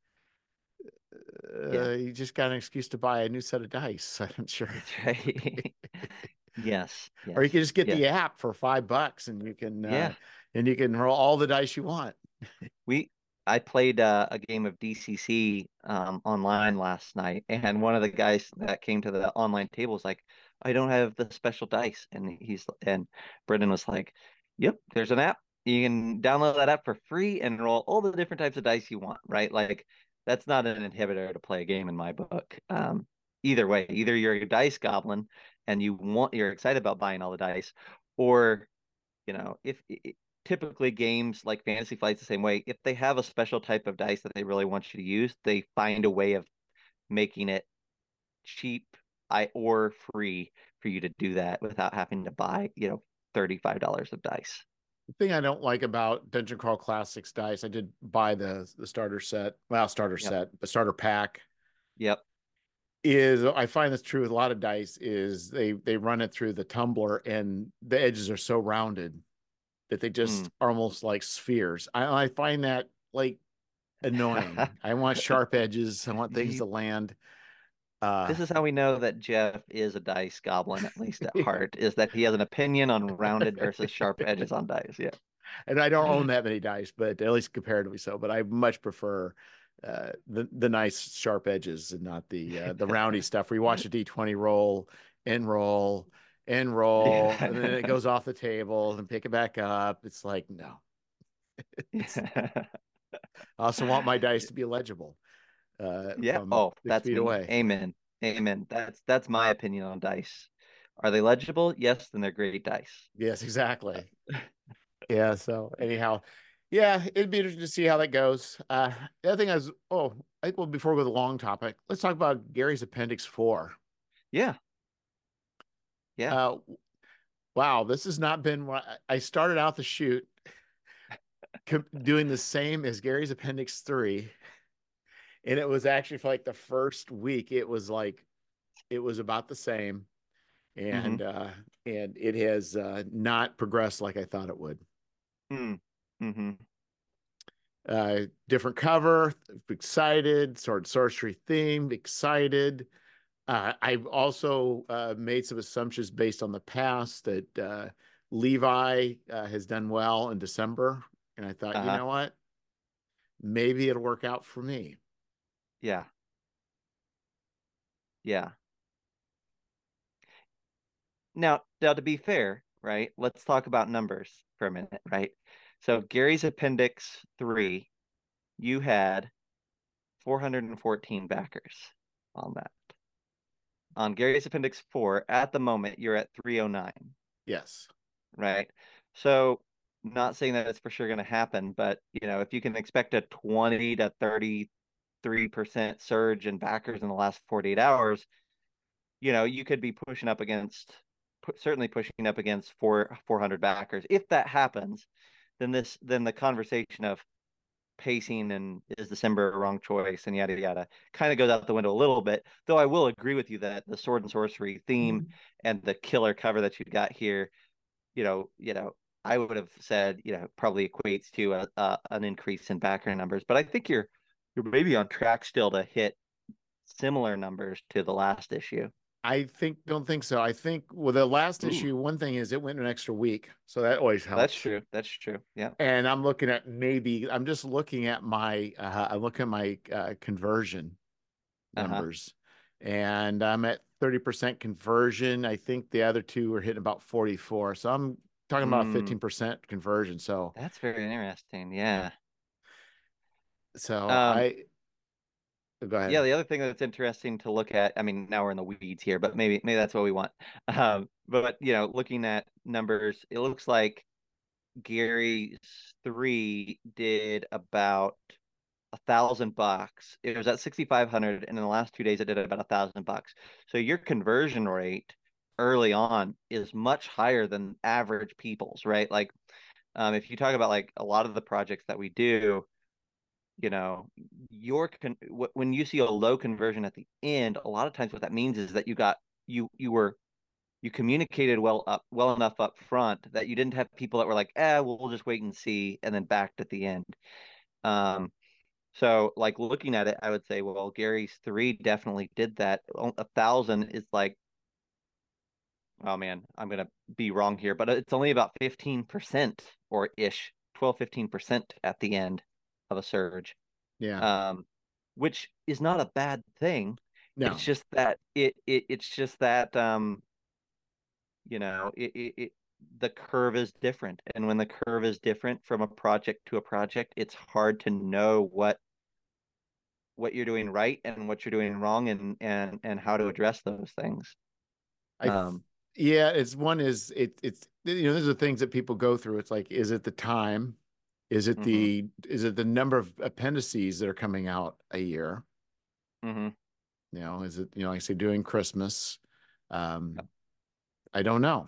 yeah, uh, you just got an excuse to buy a new set of dice. I'm sure. that's right. Yes, Or you yes, can just get yeah, the app for five bucks and you can uh yeah. and you can roll all the dice you want. We I played uh, a game of D C C um, online last night, and one of the guys that came to the online table was like, "I don't have the special dice," and he's and Brendan was like, "Yep, there's an app. You can download that app for free and roll all the different types of dice you want." Right? Like that's not an inhibitor to play a game in my book. Um, either way, either you're a dice goblin and you want you're excited about buying all the dice, or you know, if it, typically games like Fantasy Flight's the same way, if they have a special type of dice that they really want you to use, they find a way of making it cheap I or free for you to do that without having to buy, you know, thirty-five dollars of dice. The thing I don't like about Dungeon Crawl Classics dice, I did buy the the starter set, well, starter Yep. set, the starter pack, Yep. is I find this true with a lot of dice is they they run it through the tumbler and the edges are so rounded that they Mm. just are almost like spheres. I, I find that like annoying. I want sharp edges. I want things You, to land. Uh, this is how we know that Jeff is a dice goblin, at least at heart, is that he has an opinion on rounded versus sharp edges on dice. Yeah. and I don't own that many dice, but at least comparatively so. But I much prefer uh, the the nice sharp edges and not the uh, the roundy stuff where you watch a D twenty roll and roll and roll, and then it Yeah. goes off the table and pick it back up. It's like no. It's, Yeah. I also want my dice to be legible uh, Yeah. from Oh, six that's feet me. away. Amen. Amen. That's that's my opinion on dice. Are they legible? Yes, then they're great dice. Yes, exactly. Yeah. So anyhow, yeah, it'd be interesting to see how that goes. Uh, the other thing is, oh, I think well, before we go to the long topic, let's talk about Gary's Appendix Four. Yeah. Yeah. Uh, wow, this has not been what I started out the shoot doing the same as Gary's Appendix Three, and it was actually for like the first week, it was like it was about the same, Mm-hmm. and uh, and it has uh, not progressed like I thought it would. Mm. Mm-hmm. Uh, different cover, excited, sword sorcery theme, excited. Uh, I've also uh, made some assumptions based on the past that uh, Levi uh, has done well in December. And I thought, you Uh-huh. know what? Maybe it'll work out for me. Yeah. Yeah. Now, now to be fair, right? Let's talk about numbers for a minute, right? So Gary's Appendix Three, you had four hundred fourteen backers on that. On Gary's Appendix Four, at the moment, you're at three oh nine. Yes. Right? So, not saying that it's for sure going to happen, but you know, if you can expect a twenty to thirty-three percent surge in backers in the last forty-eight hours, you know, you could be pushing up against certainly pushing up against four 400 backers. If that happens, then this then the conversation of pacing and is December a wrong choice and yada yada kind of goes out the window a little bit. Though I will agree with you that the sword and sorcery theme and the killer cover that you got here, you know, you know, I would have said, you know, probably equates to a, a an increase in backer numbers. But I think you're you're maybe on track still to hit similar numbers to the last issue. I think, don't think so. I think with the last Ooh, issue, one thing is it went an extra week. So that always that's helps. true. That's true. Yeah. And I'm looking at maybe, I'm just looking at my, uh, I look at my uh, conversion Uh-huh. numbers and I'm at thirty percent conversion. I think the other two are hitting about forty-four. So I'm talking about Mm, fifteen percent conversion. So, that's very interesting. Yeah. so Um, I, go ahead. yeah, the other thing that's interesting to look at, I mean, now we're in the weeds here, but maybe maybe that's what we want. Um, but you know, looking at numbers, it looks like Gary's three did about a thousand bucks. It was at sixty-five hundred, and in the last two days, it did about a thousand bucks. So your conversion rate early on is much higher than average people's, right? Like Um, if you talk about like a lot of the projects that we do, you know, your con when you see a low conversion at the end, a lot of times what that means is that you got you you were you communicated well up well enough up front that you didn't have people that were like, eh, we'll, we'll just wait and see, and then backed at the end. Um, so like looking at it, I would say, well, Gary's three definitely did that. A thousand is like, oh man, I'm gonna be wrong here, but it's only about fifteen percent or ish, twelve, fifteen percent at the end of a surge. Yeah. Um, which is not a bad thing. It's No. just that it, it it's just that um, you know, it, it, it the curve is different. And when the curve is different from a project to a project, it's hard to know what what you're doing right and what you're doing wrong, and and and how to address those things. I th Um, yeah, it's one is it it's you know, those are things that people go through. It's like, is it the time? Is it mhm, the is it the number of appendices that are coming out a year? mhm. You know, is it, you know, like I say, doing Christmas? Um, I don't know.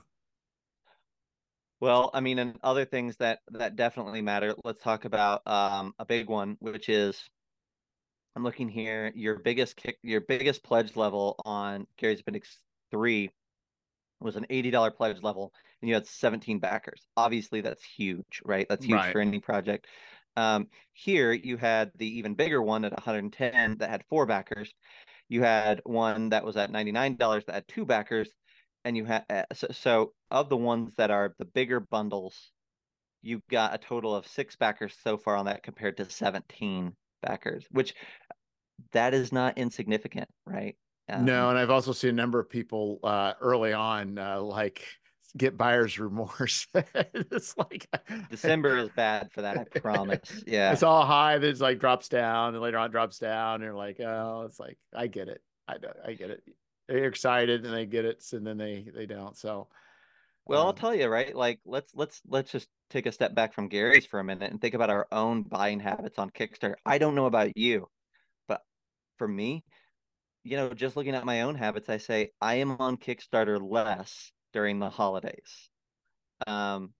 Well, I mean, and other things that that definitely matter. Let's talk about um a big one, which is I'm looking here. Your biggest kick, your biggest pledge level on Gary's Appendix three was an eighty dollars pledge level, and you had seventeen backers. Obviously, that's huge, right? That's huge Right. for any project. Um, here you had the even bigger one at one hundred ten that had four backers. You had one that was at ninety-nine dollars that had two backers, and you had uh, so, so of the ones that are the bigger bundles, you got a total of six backers so far on that compared to seventeen backers, which that is not insignificant, right? No, Um, and I've also seen a number of people uh, early on uh, like get buyer's remorse. It's like December is bad for that, I promise. it's Yeah. all high, then it's like drops down, and later on drops down. And you're like, oh, it's like I get it. I do- I get it. They're excited and they get it, and then they they don't. So Well, I'll um, tell you, right? Like let's let's let's just take a step back from Gary's for a minute and think about our own buying habits on Kickstarter. I don't know about you, but for me, you know, just looking at my own habits, I say I am on Kickstarter less during the holidays. Um,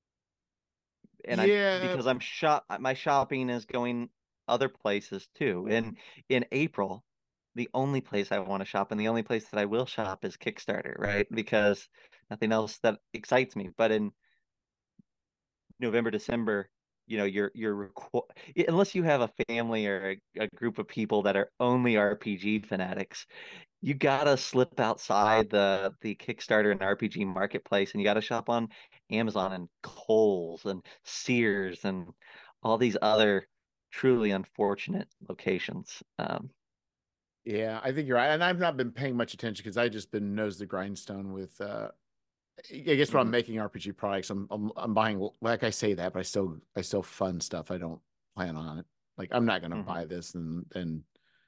and I'm yeah, because I'm shop my shopping is going other places too. And in April, the only place I want to shop and the only place that I will shop is Kickstarter, right? Because nothing else that excites me. But in November, December, you know, you're you're requ- unless you have a family or a, a group of people that are only R P G fanatics, you gotta slip outside the the Kickstarter and R P G marketplace, and you gotta shop on Amazon and Kohl's and Sears and all these other truly unfortunate locations. Um, yeah, I think you're right. And I've not been paying much attention because I just been nose to grindstone with uh I guess when I'm mhm, making R P G products, I'm, I'm I'm buying, like I say that, but I still I still fund stuff. I don't plan on it. Like I'm not gonna mhm. buy this and then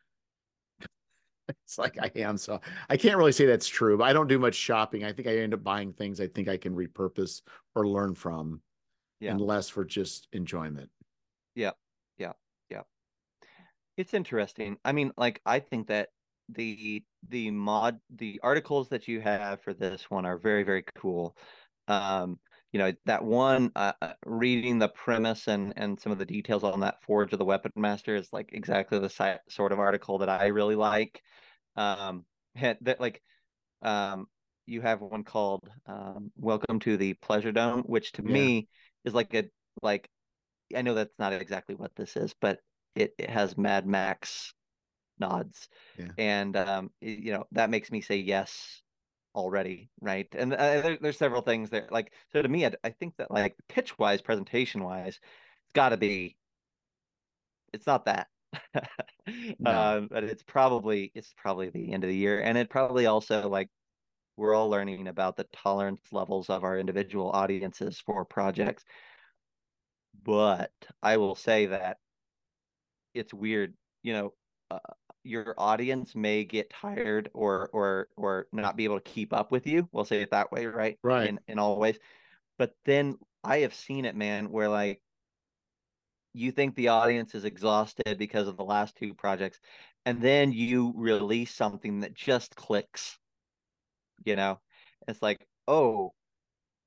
it's like I am. So I can't really say that's true, but I don't do much shopping. I think I end up buying things I think I can repurpose or learn from, Yeah, and less for just enjoyment. yeah, yeah, yeah. It's interesting. I mean, like I think that the the mod the articles that you have for this one are very, very cool. Um, you know, that one uh, uh, reading the premise and and some of the details on that Forge of the Weapon Master is like exactly the si sort of article that I really like. Um, had- that like um you have one called um Welcome to the Pleasure Dome, which to Yeah, me is like a like I know that's not exactly what this is, but it, it has Mad Max nods, yeah, and um, it- you know that makes me say yes already, right? And uh, there, there's several things there. Like so, to me, I, I think that like pitch wise, presentation wise, it's got to be. It's not that, no, um, but it's probably it's probably the end of the year, and it probably also like we're all learning about the tolerance levels of our individual audiences for projects. But I will say that it's weird, you know, uh, your audience may get tired or or or not be able to keep up with you. We'll say it that way, right? right. In in all ways. But then I have seen it, man, where like you think the audience is exhausted because of the last two projects, and then you release something that just clicks, you know? It's like, oh,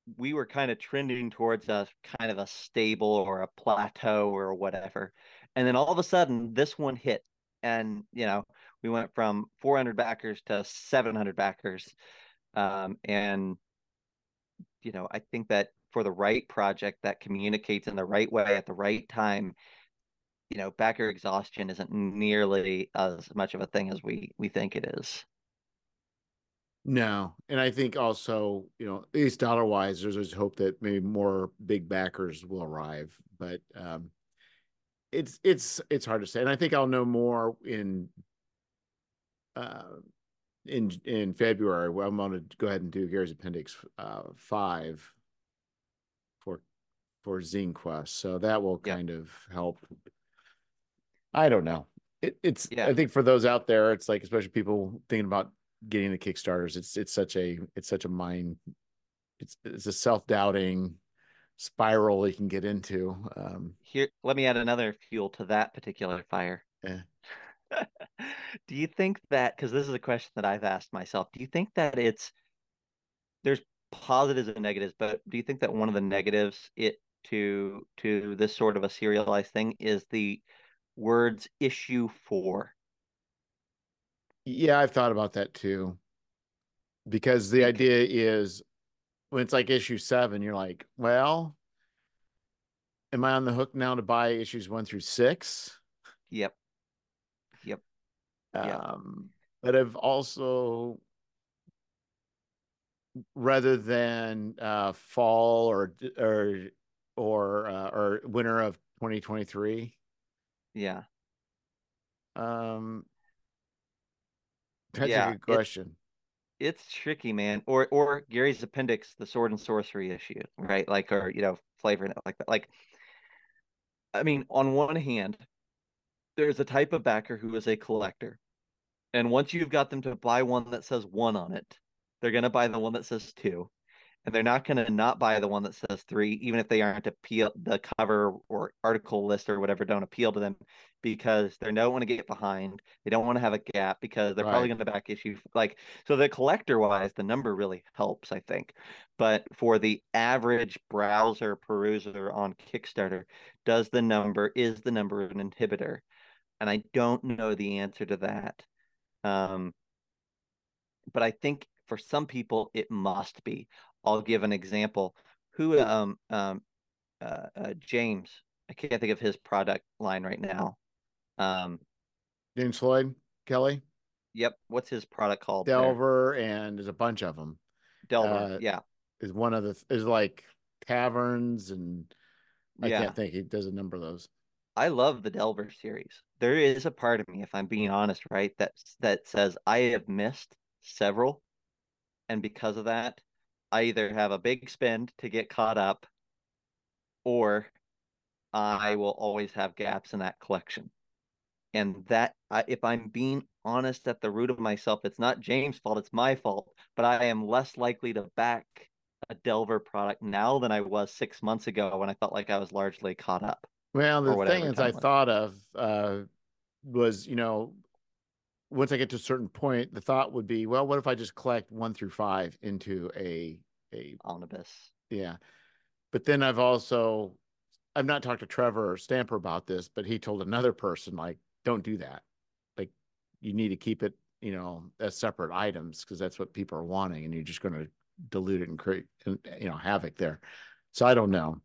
we were kind of trending towards a kind of a stable or a plateau or whatever. And then all of a sudden this one hit, and you know, we went from four hundred backers to seven hundred backers. Um, and you know, I think that for the right project that communicates in the right way at the right time, you know, backer exhaustion isn't nearly as much of a thing as we we think it is. No, and I think also, you know, at least dollar wise, there's always hope that maybe more big backers will arrive, but um, it's it's it's hard to say, and I think I'll know more in uh, in in February. Well, I'm going to go ahead and do Gary's Appendix uh, five for for Zine Quest, so that will Yep. kind of help. I don't know. It, it's Yeah. I think for those out there, it's like especially people thinking about getting the Kickstarters. It's it's such a it's such a mind. It's it's a self doubting spiral you can get into. Um, Here, let me add another fuel to that particular fire. eh. Do you think that, because this is a question that I've asked myself, do you think that it's there's positives and negatives, but do you think that one of the negatives it to to this sort of a serialized thing is the words issue four? Yeah, I've thought about that too because the Bec idea is when it's like issue seven, you're like, well, am I on the hook now to buy issues one through six? Yep, yep, yep. Um, but I've also rather than uh, fall or or or uh, or winter of twenty twenty-three. Yeah. Um, that's a Yeah, good it's question. it's tricky, man. Or or Gary's Appendix, the sword and sorcery issue, right? Like, or you know, flavoring it like that. Like, I mean, on one hand, there's a type of backer who is a collector. And once you've got them to buy one that says one on it, they're going to buy the one that says two. And they're not going to not buy the one that says three, even if they aren't appeal, the cover or article list or whatever don't appeal to them because they don't want to get behind. They don't want to have a gap because they're probably Right. going to back issue. Like, so the collector wise, the number really helps, I think. But for the average browser peruser on Kickstarter, does the number, is the number an inhibitor? And I don't know the answer to that. Um, but I think for some people it must be. I'll give an example. Who um um uh, uh James, I can't think of his product line right now. Um, James Floyd, Kelly, yep, what's his product called there? Delver, and there's a bunch of them. Delver. Uh, Yeah. is one of the is like taverns, and I can't Yeah. think. He does a number of those. I love the Delver series. There is a part of me, if I'm being honest, right, that that says I have missed several, and because of that, I either have a big spend to get caught up, or I will always have gaps in that collection. And that, I, if I'm being honest at the root of myself, it's not James' fault, it's my fault. But I am less likely to back a Delver product now than I was six months ago when I felt like I was largely caught up Well, the or thing whatever is, I time was. thought of uh, was you know once I get to a certain point, the thought would be, well, what if I just collect one through five into a a Omnibus. yeah. But then I've also I've not talked to Trevor or Stamper about this, but he told another person like, don't do that. Like, you need to keep it, you know, as separate items because that's what people are wanting, and you're just going to dilute it and create, you know, havoc there. So I don't know.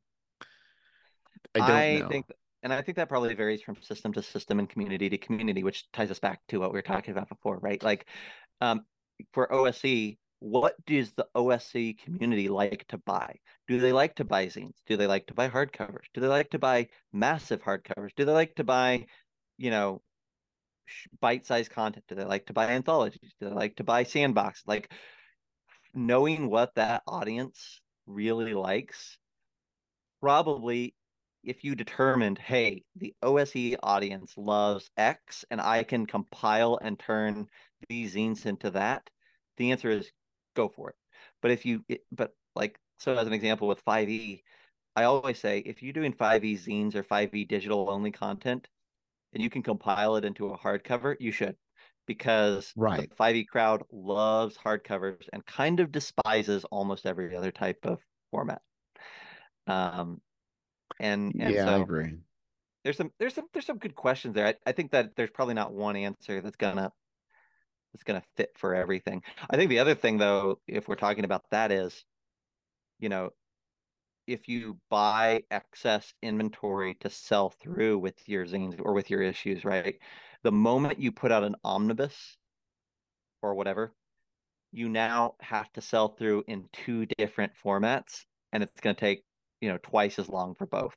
I don't I know. think, and I think that probably varies from system to system and community to community, which ties us back to what we were talking about before, right? Like, um, for O S C, what does the O S C community like to buy? Do they like to buy zines? Do they like to buy hardcovers? Do they like to buy massive hardcovers? Do they like to buy, you know, bite-sized content? Do they like to buy anthologies? Do they like to buy sandbox? Like, knowing what that audience really likes, probably if you determined, hey, the O S E audience loves X and I can compile and turn these zines into that, the answer is go for it. But if you, it, but like, so as an example with five E, I always say if you're doing five E zines or five E digital only content and you can compile it into a hardcover, you should. Because the Right. five E crowd loves hardcovers and kind of despises almost every other type of format. Um, and and Yeah, I so agree. there's some there's some there's some good questions there. I, I think that there's probably not one answer that's gonna that's gonna fit for everything. I think the other thing though, if we're talking about that is, you know, if you buy excess inventory to sell through with your zines or with your issues, right? The moment you put out an omnibus or whatever, you now have to sell through in two different formats, and it's going to take, you know, twice as long for both.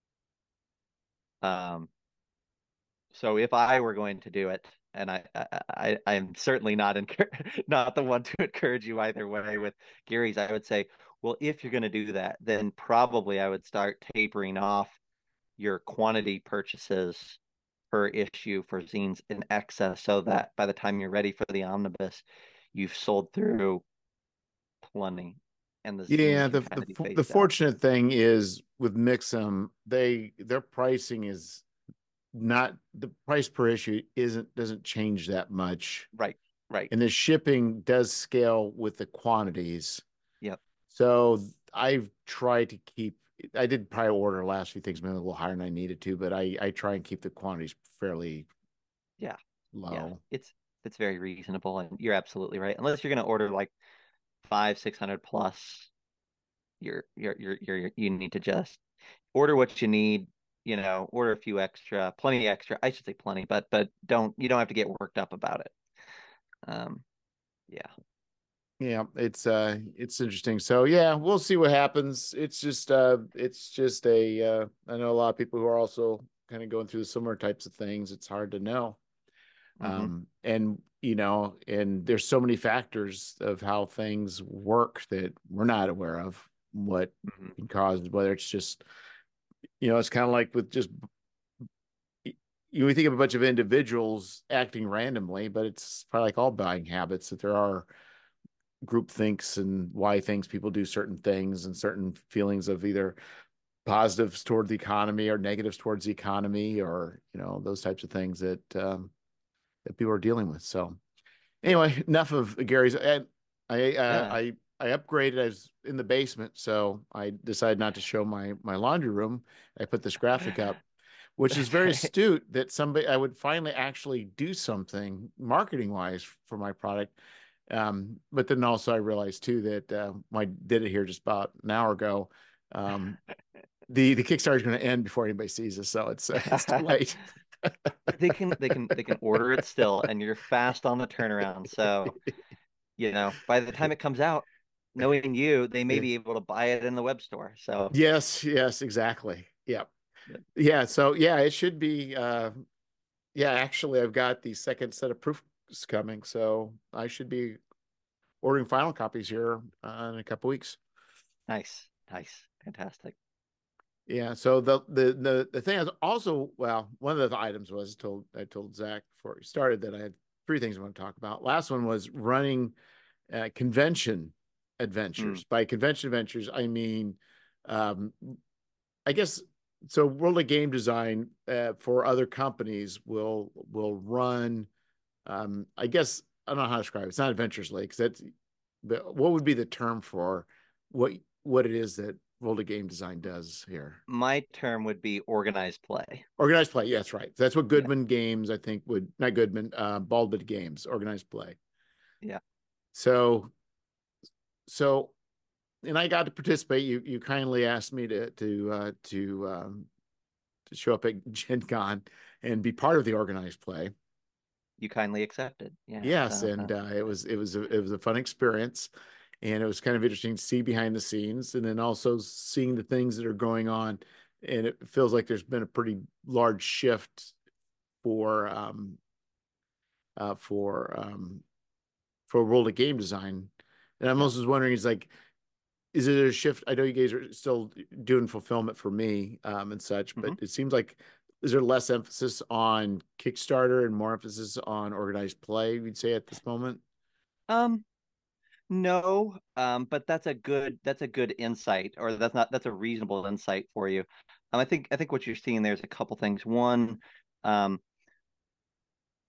Um, so if I were going to do it, and I, I, I am certainly not encour- not the one to encourage you either way with Gary's, I would say, well, if you're going to do that, then probably I would start tapering off your quantity purchases per issue for zines in excess so that by the time you're ready for the omnibus, you've sold through plenty and the zine Yeah, can the kind the of be the phased out. fortunate thing is with Mixam, they their pricing is not the price per issue isn't doesn't change that much, Right, right. and the shipping does scale with the quantities. Yep. So I've tried to keep. I did probably order last few things maybe a little higher than I needed to, but I I try and keep the quantities fairly Yeah. Yeah. low. It's it's very reasonable and you're absolutely right. Unless you're gonna order like five, six hundred plus, you're you're you're you're you need to just order what you need, you know, order a few extra, plenty extra. I should say plenty, but but don't you don't have to get worked up about it. Um, yeah. Yeah, it's uh it's interesting. So yeah, we'll see what happens. It's just uh it's just a uh I know a lot of people who are also kind of going through similar types of things. It's hard to know. Mm-hmm. Um and you know, and there's so many factors of how things work that we're not aware of what Mm-hmm. can cause whether it's just you know, it's kind of like with just you think of a bunch of individuals acting randomly, but it's probably like all buying habits that there are group thinks and why things people do certain things and certain feelings of either positives toward the economy or negatives towards the economy or you know those types of things that um, that people are dealing with. So Yeah. anyway, enough of Gary's. I I uh, Yeah. I I upgraded. I was in the basement, so I decided not to show my my laundry room. I put this graphic up, which is very Okay. astute that somebody I would finally actually do something marketing wise for my product. Um, but then also I realized too that uh, I did it here just about an hour ago. Um, the the Kickstarter is going to end before anybody sees this, so it's uh, it's too late. They can they can they can order it still and you're fast on the turnaround. So, you know, by the time it comes out, knowing you, they may Yeah. be able to buy it in the web store. So, Yes, yes, exactly. Yeah. Yeah, so yeah, it should be uh yeah, actually I've got the second set of proofs coming, so I should be ordering final copies here uh, in a couple weeks. nice. Nice. Fantastic. Yeah, so the the the the thing is also well, one of the items was told I told Zach before we started that I had three things I want to talk about. Last one was running uh, convention Mm, adventures. By convention adventures, I mean um I guess so. World of Game Design uh, for other companies will will run. Um, I guess I don't know how to describe it. It's not Adventures League. 'Cause that's the what would be the term for what what it is that World of Game Design does here. my term would be organized play. Organized play. Yeah, that's right. That's what Yeah. Goodman Games, I think, would not Goodman, uh, Baldwin Games, organized play. Yeah. So so and I got to participate. You you kindly asked me to to uh, to um, to show up at Gen Con and be part of the organized play. You kindly accepted. Yeah. Yes, So, and uh, uh, it was it was a, it was a fun experience, and it was kind of interesting to see behind the scenes, and then also seeing the things that are going on, and it feels like there's been a pretty large shift for um uh for um for world of game design, and I'm yeah. also wondering is like is it a shift? I know you guys are still doing fulfillment for me um and such, Hmm. but it seems like is there less emphasis on Kickstarter and more emphasis on organized play, we'd say at this moment? Um, no, um, but that's a good that's a good insight, or that's not that's a reasonable insight for you. Um, I think I think what you're seeing there is a couple things. One, um,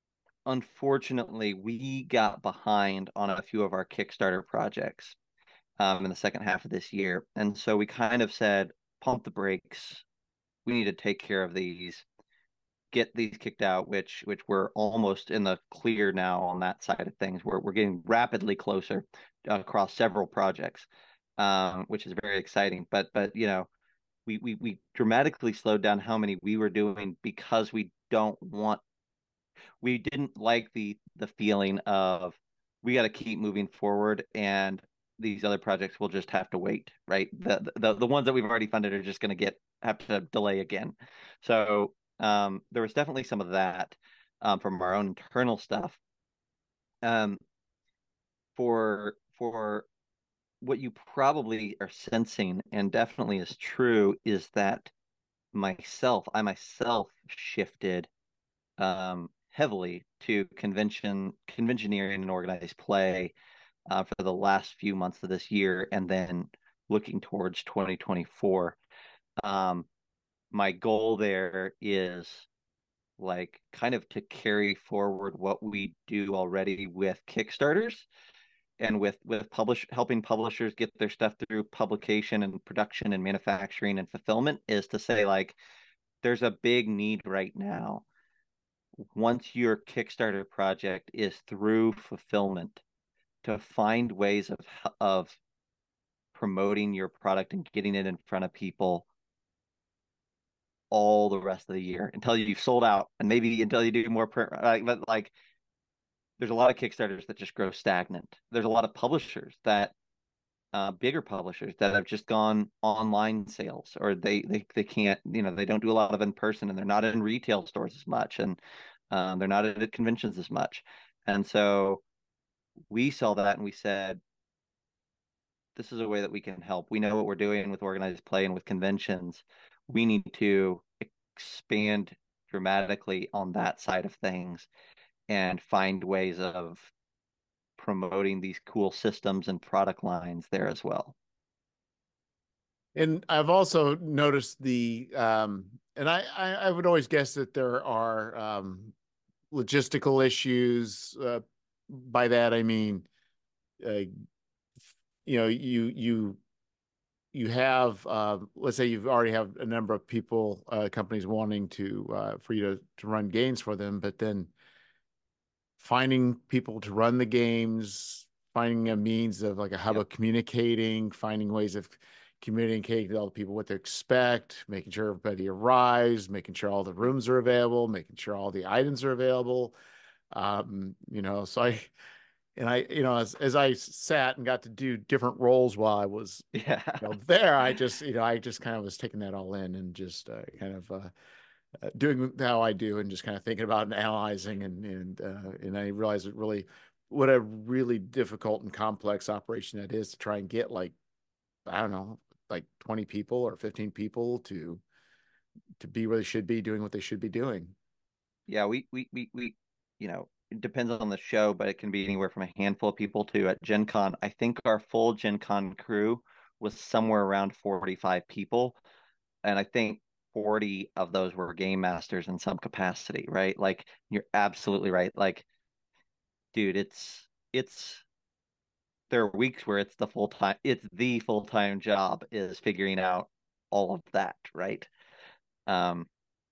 unfortunately, we got behind on a few of our Kickstarter projects, um, in the second half of this year. And so we kind of said, pump the brakes. We need to take care of these, get these kicked out, which which we're almost in the clear now on that side of things. We're we're getting rapidly closer across several projects, um, which is very exciting. But but you know, we we we dramatically slowed down how many we were doing because we don't want we didn't like the the feeling of we got to keep moving forward and these other projects will just have to wait, right? The the the ones that we've already funded are just going to get have to delay again. So um, there was definitely some of that um, from our own internal stuff. Um, for for what you probably are sensing and definitely is true is that myself, I myself shifted um, heavily to convention, conventioneering and organized play uh, for the last few months of this year, and then looking towards twenty twenty-four. Um, my goal there is like kind of to carry forward what we do already with Kickstarters and with with publish helping publishers get their stuff through publication and production and manufacturing and fulfillment is to say like there's a big need right now once your Kickstarter project is through fulfillment to find ways of of promoting your product and getting it in front of people all the rest of the year until you've sold out and maybe until you do more print like but like there's a lot of Kickstarters that just grow stagnant. There's a lot of publishers that uh, bigger publishers that have just gone online sales or they they they can't, you know, they don't do a lot of in person and they're not in retail stores as much and um, they're not at conventions as much. And so we saw that and we said, this is a way that we can help. We know what we're doing with organized play and with conventions. We need to expand dramatically on that side of things and find ways of promoting these cool systems and product lines there as well. And I've also noticed the um and I, I I would always guess that there are um logistical issues. Uh, by that I mean, uh, you know, you you you have uh, let's say you've already have a number of people, uh, companies wanting to uh, for you to to run games for them, but then finding people to run the games, finding a means of like a hub Yep. of communicating, finding ways of communicating to all the people what to expect, making sure everybody arrives, making sure all the rooms are available, making sure all the items are available. Um, you know, so I and I, you know, as as I sat and got to do different roles while I was, Yeah. you know, there, I just, you know, I just kind of was taking that all in and just uh, kind of uh, uh, doing how I do and just kind of thinking about and analyzing and and uh, and I realized it really what a really difficult and complex operation that is to try and get like I don't know like twenty people or fifteen people to to be where they should be doing what they should be doing. Yeah, we we we we you know, it depends on the show, but it can be anywhere from a handful of people to at Gen Con. I think our full Gen Con crew was somewhere around forty-five people. And I think forty of those were game masters in some capacity, right? Like you're absolutely right. Like, dude, it's it's there are weeks where it's the full time it's the full time job is figuring out all of that, right? Um,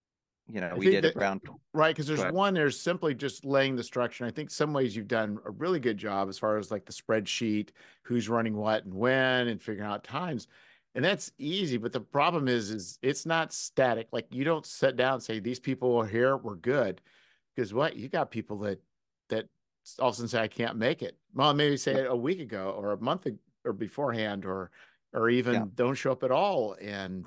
you know, I we think did that around right because go there's ahead. one there's simply just laying the structure. And I think some ways you've done a really good job as far as like the spreadsheet, who's running what and when, and figuring out times. And that's easy, but the problem is, is it's not static. Like you don't sit down and say these people are here, we're good. Because what you got people that that all of a sudden say I can't make it. Well, maybe say Yep. it a week ago or a month or beforehand, or or Yeah. even don't show up at all, and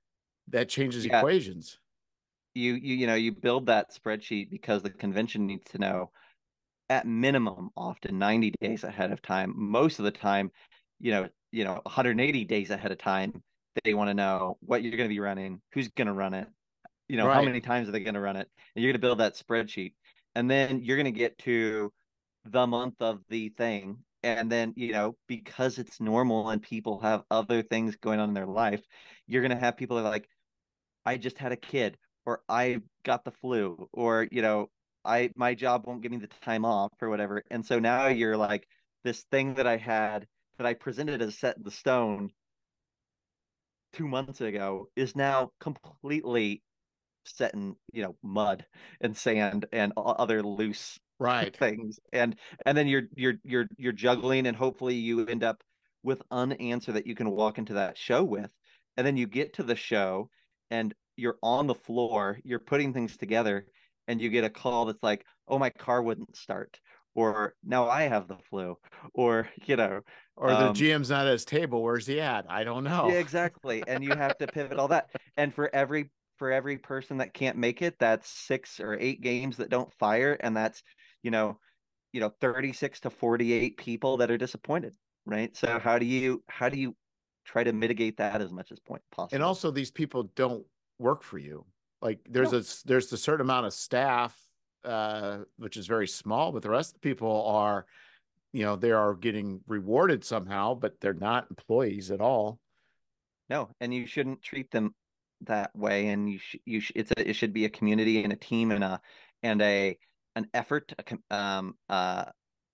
that changes Yeah. equations. You you you know, you build that spreadsheet because the convention needs to know at minimum often ninety days ahead of time. Most of the time, you know, you know, one hundred eighty days ahead of time, they want to know what you're going to be running, who's going to run it, you know, how Right. many times are they going to run it? And you're going to build that spreadsheet. And then you're going to get to the month of the thing. And then, you know, because it's normal and people have other things going on in their life, you're going to have people that are like, I just had a kid, or I got the flu, or, you know, I my job won't give me the time off or whatever. And so now you're like, this thing that I had that I presented as set in the stone two months ago is now completely set in, you know, mud and sand and other loose Right. things. And and then you're you're you're you're juggling, and hopefully you end up with an answer that you can walk into that show with. And then you get to the show and you're on the floor, you're putting things together, and you get a call that's like, "Oh, my car wouldn't start." Or now I have the flu, or you know, Or the um, G M's not at his table. Where's he at? I don't yeah, know. exactly. And you have to pivot all that. And for every for every person that can't make it, that's six or eight games that don't fire, and that's, you know, you know, thirty-six to forty-eight people that are disappointed, right? So how do you how do you try to mitigate that as much as point And possible? also, these people don't work for you. Like there's No. a there's a certain amount of staff, uh, which is very small, but the rest of the people are, you know, they are getting rewarded somehow, but they're not employees at all. No, and you shouldn't treat them that way. And you sh you sh it's a, it should be a community and a team and a and a an effort, a, com- um, uh,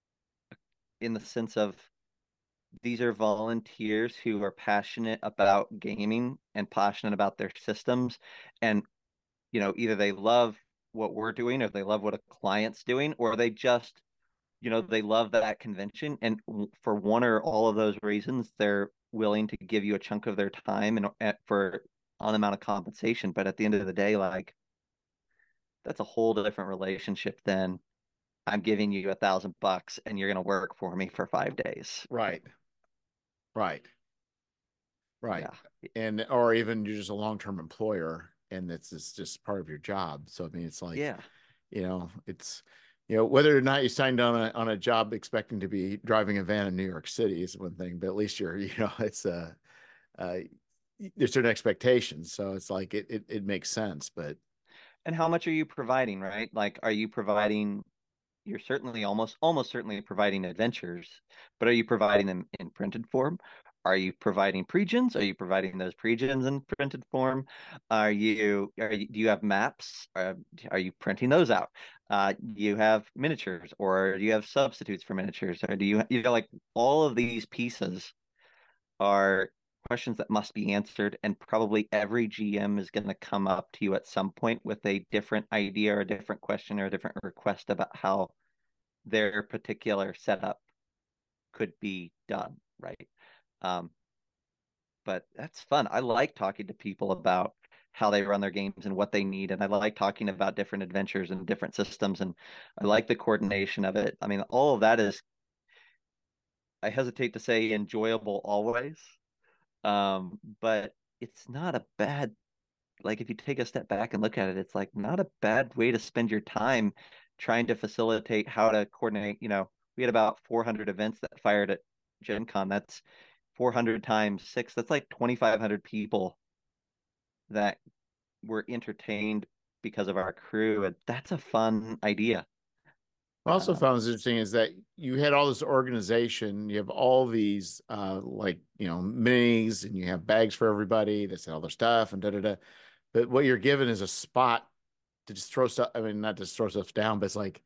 in the sense of these are volunteers who are passionate about gaming and passionate about their systems. And, you know, either they love what we're doing or they love what a client's doing, or they just, you know, they love that convention. And for one or all of those reasons, they're willing to give you a chunk of their time and uh, for an amount of compensation. But at the end of the day, like that's a whole different relationship than I'm giving you a thousand bucks and you're going to work for me for five days. Right. Right. Right. Yeah. And or even you're just a long-term employer and it's, it's just part of your job. So I mean it's like, Yeah. you know, it's you know, whether or not you signed on a on a job expecting to be driving a van in New York City is one thing, but at least you're, you know, it's uh uh there's certain expectations. So it's like it it, it makes sense. But And how much are you providing, right? Like, are you providing, you're certainly almost, almost certainly providing adventures, but are you providing them in printed form? Are you providing pre-gens? Are you providing those pre-gens in printed form? Are you, are you, do you have maps? Are, are you printing those out? Uh, do you have miniatures, or do you have substitutes for miniatures? Or do you, you know, like all of these pieces are questions that must be answered, and probably every G M is going to come up to you at some point with a different idea or a different question or a different request about how their particular setup could be done, right? Um, but that's fun. I like talking to people about how they run their games and what they need, and I like talking about different adventures and different systems, and I like the coordination of it. I mean, all of that is, I hesitate to say enjoyable always, um, but it's not a bad, like if you take a step back and look at it, it's like not a bad way to spend your time trying to facilitate how to coordinate. You know, we had about four hundred events that fired at Gen Con. That's four hundred times six. That's like twenty-five hundred people that were entertained because of our crew. And that's a fun idea. I also Um, found this interesting is that you had all this organization, you have all these uh like, you know, minis and you have bags for everybody that sell their stuff and da da da. But what you're given is a spot to just throw stuff. I mean, not just throw stuff down, but it's like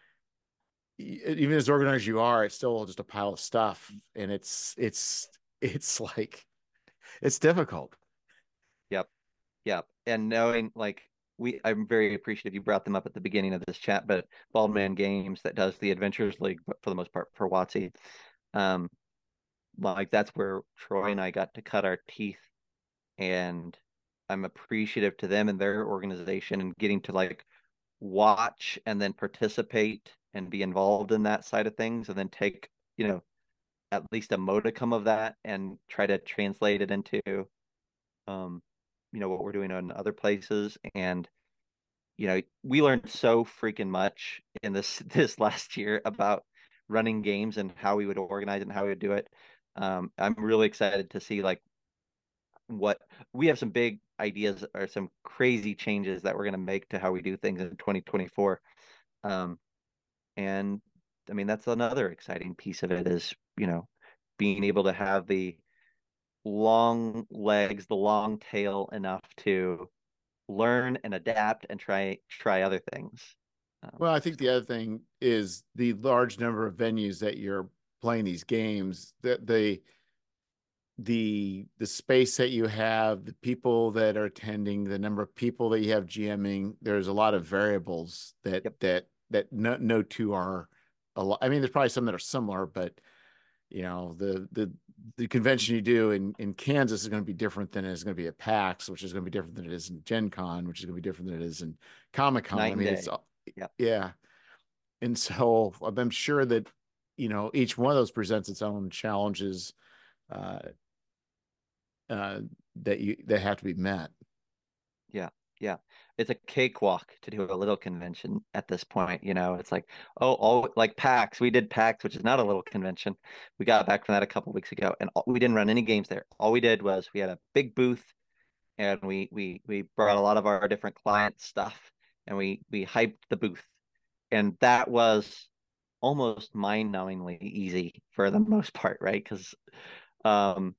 even as organized as you are, it's still just a pile of stuff. And it's it's it's like it's difficult. yep. Yep. And knowing like we I'm very appreciative you brought them up at the beginning of this chat, but Baldman Games that does the Adventures League for the most part for WotC. Um, like that's where Troy and I got to cut our teeth, and I'm appreciative to them and their organization and getting to like watch and then participate and be involved in that side of things, and then take, you know, at least a modicum of that and try to translate it into um, you know, what we're doing in other places. And you know, we learned so freaking much in this this last year about running games and how we would organize it and how we would do it. Um, I'm really excited to see like what we have, some big ideas or some crazy changes that we're going to make to how we do things in twenty twenty-four. Um, and I mean, that's another exciting piece of it is, you know, being able to have the long legs, the long tail enough to learn and adapt and try try other things. Um, Well, I think the other thing is the large number of venues that you're playing these games, that the the the space that you have, the people that are attending, the number of people that you have GMing, there's a lot of variables that Yep. that that no no two are a lot. I mean, there's probably some that are similar, but you know, the the the convention you do in in Kansas is going to be different than it's going to be at PAX, which is going to be different than it is in Gen Con, which is going to be different than it is in Comic Con. Night I and mean, it's day. Yep. yeah. And so I'm sure that, you know, each one of those presents its own challenges uh, uh, that you that have to be met. Yeah. Yeah. It's a cakewalk to do a little convention at this point. You know, it's like, oh, all like PAX. We did PAX, which is not a little convention. We got back from that a couple weeks ago, and all, we didn't run any games there. All we did was we had a big booth, and we we we brought a lot of our different client stuff, and we we hyped the booth, and that was almost mind-numbingly easy for the most part, right? Because um,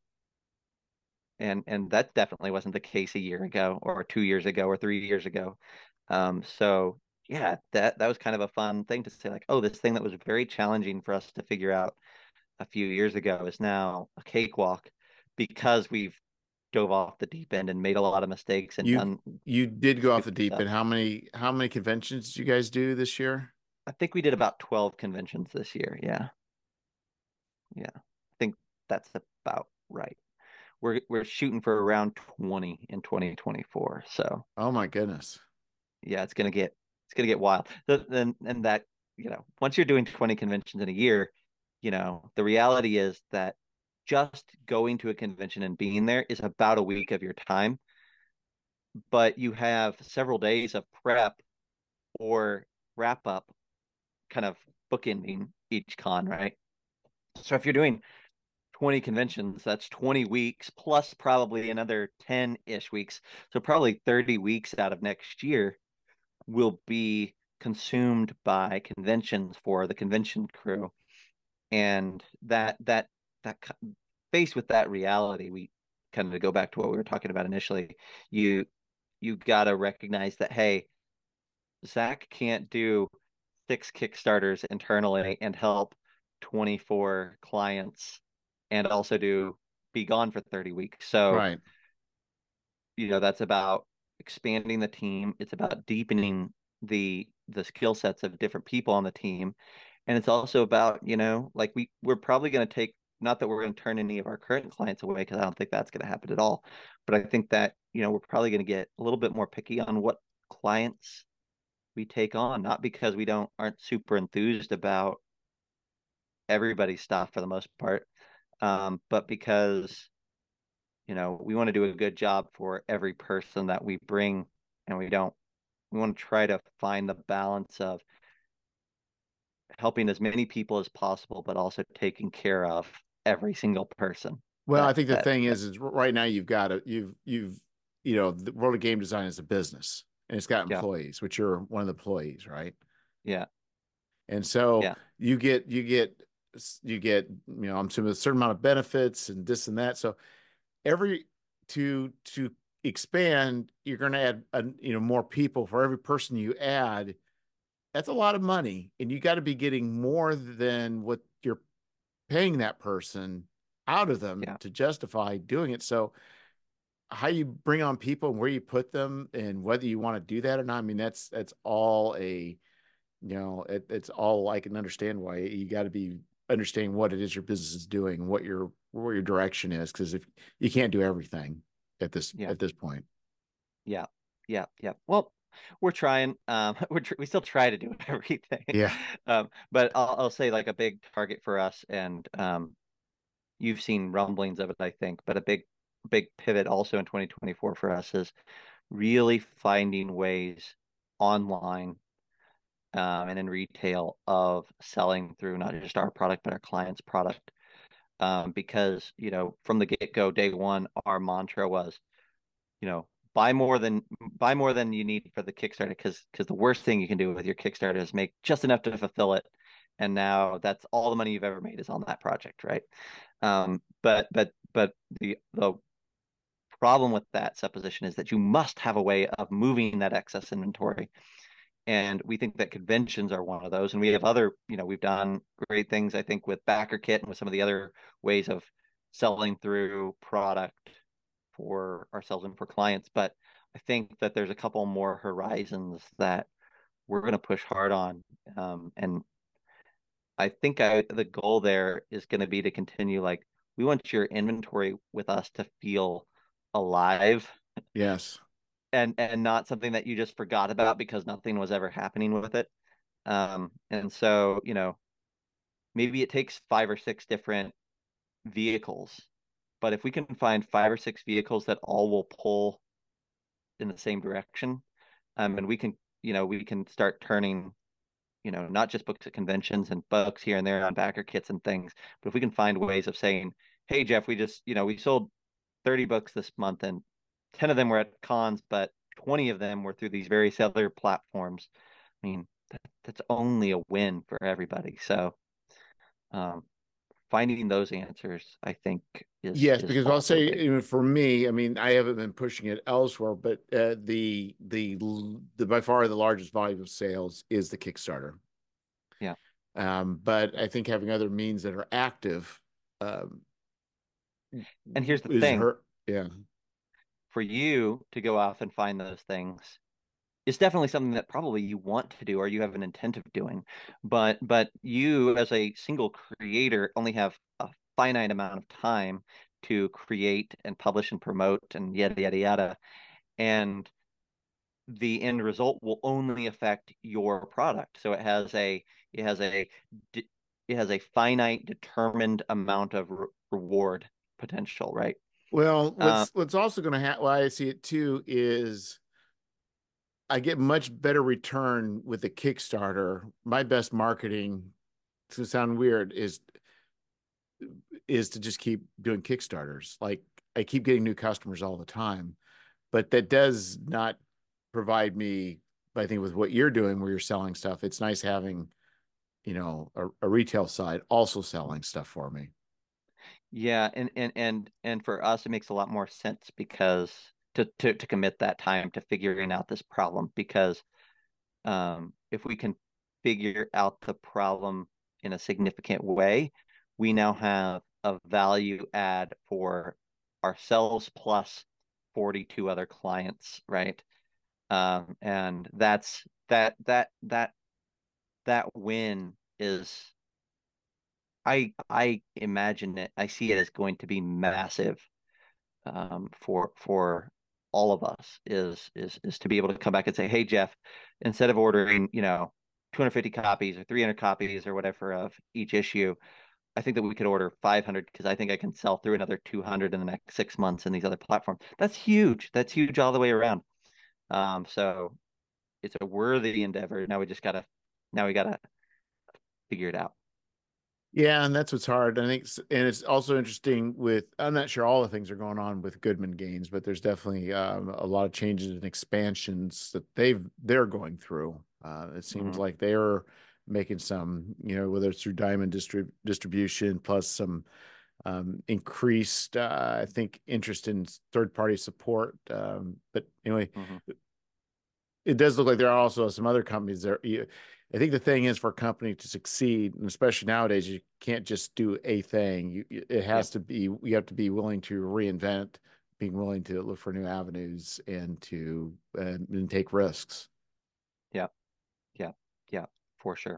and and that definitely wasn't the case a year ago or two years ago or three years ago. Um, so yeah, that that was kind of a fun thing to say, like, oh, this thing that was very challenging for us to figure out a few years ago is now a cakewalk because we've dove off the deep end and made a lot of mistakes and You done you did go off the stupid deep stuff. end. How many how many conventions did you guys do this year? I think we did about twelve conventions this year. Yeah. Yeah. I think that's about right. We're we're shooting for around twenty in twenty twenty-four. So Oh my goodness. yeah, it's gonna get it's gonna get wild. The, and and that, you know, once you're doing twenty conventions in a year, you know, the reality is that just going to a convention and being there is about a week of your time, but you have several days of prep or wrap up kind of bookending each con, right? So if you're doing twenty conventions, that's twenty weeks plus probably another ten-ish weeks. So probably thirty weeks out of next year will be consumed by conventions for the convention crew. And that that that faced with that reality, we kind of go back to what we were talking about initially. You you got to recognize that, hey, Zach can't do six Kickstarters internally and help twenty-four clients and also do be gone for thirty weeks. So, Right. you know, that's about expanding the team. It's about deepening the the skill sets of different people on the team. And it's also about, you know, like we we're probably going to take, not that we're going to turn any of our current clients away, because I don't think that's going to happen at all. But I think that, you know, we're probably going to get a little bit more picky on what clients we take on, not because we don't aren't super enthused about everybody's stuff for the most part, um, but because, you know, we want to do a good job for every person that we bring, and we don't we want to try to find the balance of helping as many people as possible, but also taking care of every single person Well, I that think the that thing that is, is right now you've got to you've you've you know, the world of game design is a business and it's got yeah, employees, which you're one of the employees, right? yeah, And so yeah, you get you get you get, you know, I'm assuming a certain amount of benefits and this and that. So every to to expand, you're going to add a, you know, more people. For every person you add, that's a lot of money, and you got to be getting more than what you're paying that person out of them yeah, to justify doing it. So how you bring on people and where you put them and whether you want to do that or not, I mean, that's that's all a, you know, it, it's all, I can understand why you got to be understanding what it is your business is doing and what your what your direction is, because if you can't do everything at this yeah, at this point. yeah, yeah, yeah. Well, we're trying. Um, we're tr we still try to do everything. Yeah. Um, but I'll, I'll say, like, a big target for us, and um, you've seen rumblings of it, I think, but a big big pivot also in twenty twenty-four for us is really finding ways online, um, and in retail of selling through not just our product but our clients' product. Um, because, you know, from the get-go, day one, our mantra was, you know, buy more than buy more than you need for the Kickstarter, because because the worst thing you can do with your Kickstarter is make just enough to fulfill it, and now that's all the money you've ever made is on that project, right? Um, but but but the the problem with that supposition is that you must have a way of moving that excess inventory. And we think that conventions are one of those. And we have other, you know, we've done great things, I think, with BackerKit and with some of the other ways of selling through product for ourselves and for clients. But I think that there's a couple more horizons that we're going to push hard on. Um, and I think I, the goal there is going to be to continue like, we want your inventory with us to feel alive Yes. and and not something that you just forgot about because nothing was ever happening with it. Um, and so, you know, maybe it takes five or six different vehicles, but if we can find five or six vehicles that all will pull in the same direction, um, and we can, you know, we can start turning, you know, not just books at conventions and books here and there on backer kits and things, but if we can find ways of saying, hey, Jeff, we just, you know, we sold thirty books this month and ten of them were at cons, but twenty of them were through these various other platforms. I mean, that, that's only a win for everybody. So, um, finding those answers, I think, is Yes, is because I'll also say, big. even for me, I mean, I haven't been pushing it elsewhere, but uh, the the the by far the largest volume of sales is the Kickstarter. Yeah. Um, but I think having other means that are active um, And here's the is thing, her. Yeah. for you to go off and find those things is definitely something that probably you want to do or you have an intent of doing. But but you as a single creator only have a finite amount of time to create and publish and promote and yada yada yada. And the end result will only affect your product. So it has a it has a it has a finite determined amount of re- reward potential, right? Well, Uh, what's what's also going to happen, why I see it too, is I get much better return with the Kickstarter. My best marketing, to sound weird, is is to just keep doing Kickstarters. Like I keep getting new customers all the time, but that does not provide me, I think, with what you're doing where you're selling stuff. It's nice having, you know, a, a retail side also selling stuff for me. yeah, and and and and for us, it makes a lot more sense because to to to commit that time to figuring out this problem because um, if we can figure out the problem in a significant way, we now have a value add for ourselves plus forty-two other clients, right? Um, and that's that that that that win is I I imagine it, I see it as going to be massive um, for for all of us is is is to be able to come back and say, hey Jeff, instead of ordering, you know, two hundred fifty copies or three hundred copies or whatever of each issue, I think that we could order five hundred because I think I can sell through another two hundred in the next six months in these other platforms. That's huge. That's huge all the way around. Um, so it's a worthy endeavor. Now we just gotta now we gotta figure it out. Yeah, and that's what's hard. I think, and it's also interesting with, I'm not sure all the things are going on with Goodman Games, but there's definitely um, a lot of changes and expansions that they've they're going through. Uh, it seems Hmm. like they're making some, you know, whether it's through Diamond distrib distribution plus some um, increased, uh, I think, interest in third party support. Um, but anyway, Hmm. it does look like there are also some other companies there. I think the thing is for a company to succeed, and especially nowadays, you can't just do a thing. You, it Yep. has to be, you have to be willing to reinvent, being willing to look for new avenues and to uh, and take risks. Yep. Yep. Yep. For sure.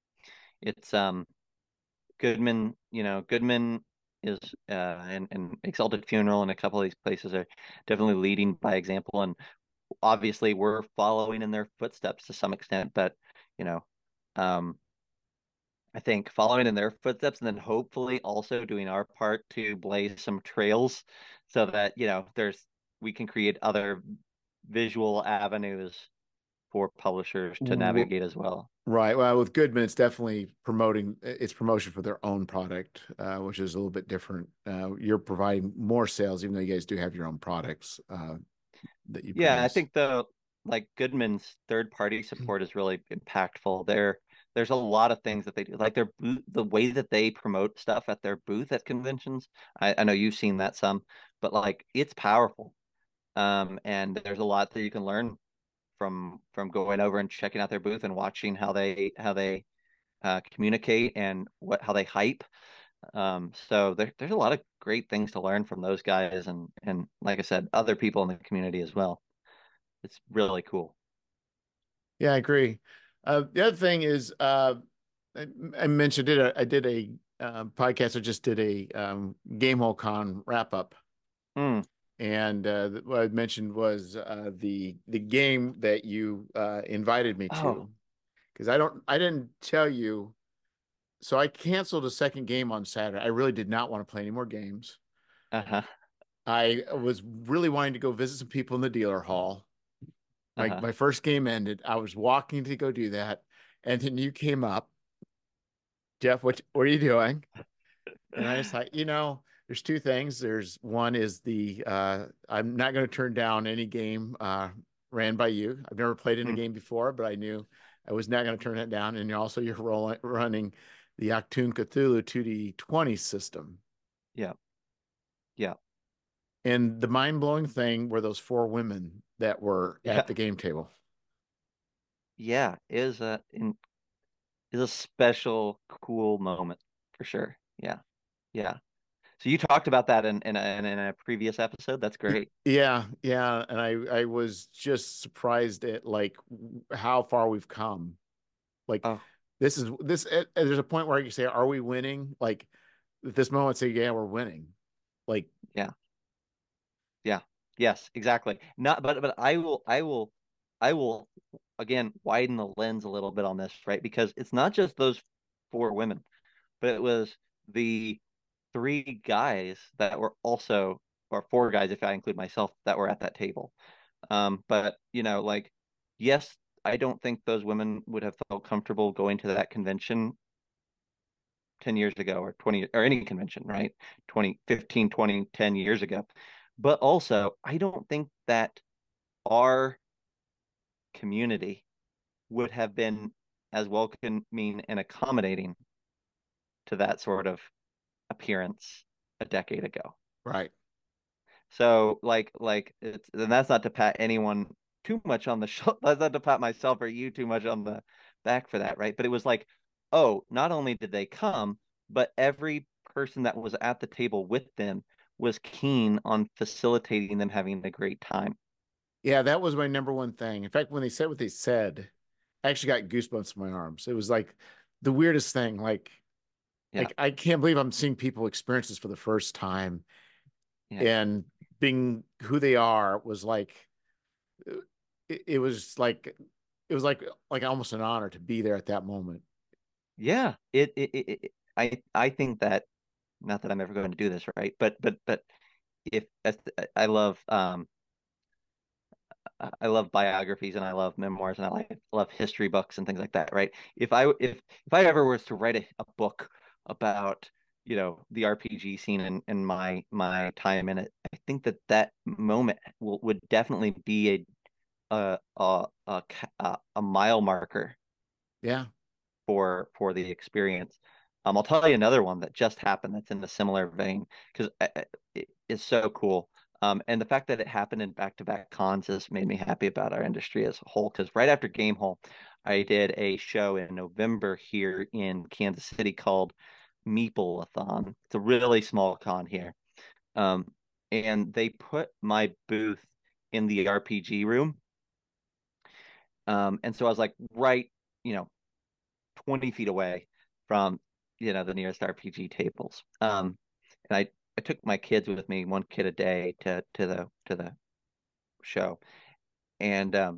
It's um Goodman, you know, Goodman is uh and, and Exalted Funeral and a couple of these places are definitely leading by example. And obviously we're following in their footsteps to some extent, but you know, um I think following in their footsteps and then hopefully also doing our part to blaze some trails so that, you know, there's we can create other visual avenues for publishers to navigate as well. Right. Well, with Goodman, it's definitely promoting it's promotion for their own product, uh, which is a little bit different. Uh, you're providing more sales, even though you guys do have your own products uh, that you Yeah, I produce. think the like Goodman's third party support is really impactful. There, there's a lot of things that they do, like their booth, the way that they promote stuff at their booth at conventions. I, I know you've seen that some, but like it's powerful. Um, and there's a lot that you can learn from from going over and checking out their booth and watching how they how they uh, communicate and what how they hype. Um, so there, there's a lot of great things to learn from those guys and and like I said, other people in the community as well. It's really cool. Yeah, I agree. Uh, the other thing is, uh, I, I mentioned it. I did a uh, podcast. I just did a um, Gamehole Con wrap up, Mm. and uh, what I mentioned was uh, the the game that you uh, invited me Oh, to, because I don't, I didn't tell you. So I canceled a second game on Saturday. I really did not want to play any more games. uh-huh, I was really wanting to go visit some people in the dealer hall. My uh-huh. my first game ended. I was walking to go do that, and then you came up. Jeff, what what are you doing? And I just thought, you know, there's two things. There's one is the uh, I'm not going to turn down any game uh, ran by you. I've never played in a Mm. game before, but I knew I was not going to turn it down. And also, you're rolling, running the Achtung Cthulhu two D twenty system. Yeah, yeah, And the mind blowing thing were those four women that were at yeah, the game table. yeah. Is a in is a special, cool moment for sure. Yeah, yeah. So you talked about that in in a, in a previous episode. That's great. Yeah, yeah, and I I was just surprised at like how far we've come. Like Oh, this is this uh, there's a point where you say, "Are we winning?" Like at this moment, say, "Yeah, we're winning." Like yeah, yeah, yes, exactly. Not, but but I will I will I will again widen the lens a little bit on this, right? Because it's not just those four women, but it was the three guys that were also, or four guys if I include myself, that were at that table. Um, but you know, like, yes, I don't think those women would have felt comfortable going to that convention ten years ago or twenty or any convention, right? Twenty, fifteen, twenty, ten years ago. But also, I don't think that our community would have been as welcoming and accommodating to that sort of appearance a decade ago. right. So like like it's and that's not to pat anyone too much on the shoulder. That's not to pat myself or you too much on the back for that, right? But it was like, oh, not only did they come, but every person that was at the table with them was keen on facilitating them having a great time. Yeah, that was my number one thing. In fact, when they said what they said, I actually got goosebumps in my arms. It was like the weirdest thing. Like Yeah, like I can't believe I'm seeing people experience this for the first time, yeah, and being who they are was like it, it was like it was like like almost an honor to be there at that moment. yeah. It, it, it, it I I think that not that I'm ever going to do this, right? But but but if I love um I love biographies and I love memoirs and I like love history books and things like that, right? If I if if I ever was to write a, a book about, you know, the R P G scene and, and my my time in it, I think that that moment will would definitely be a a a a, a, a mile marker Yeah. for for the experience. Um, I'll tell you another one that just happened that's in a similar vein because it, it's so cool. Um, and the fact that it happened in back-to-back cons has made me happy about our industry as a whole. Because right after Gamehole, I did a show in November here in Kansas City called Meeple-a-thon. It's a really small con here. Um, and they put my booth in the R P G room. Um, and so I was like right, you know, twenty feet away from, you know, the nearest R P G tables. Um, and I, I took my kids with me, one kid a day to to the to the show. And um,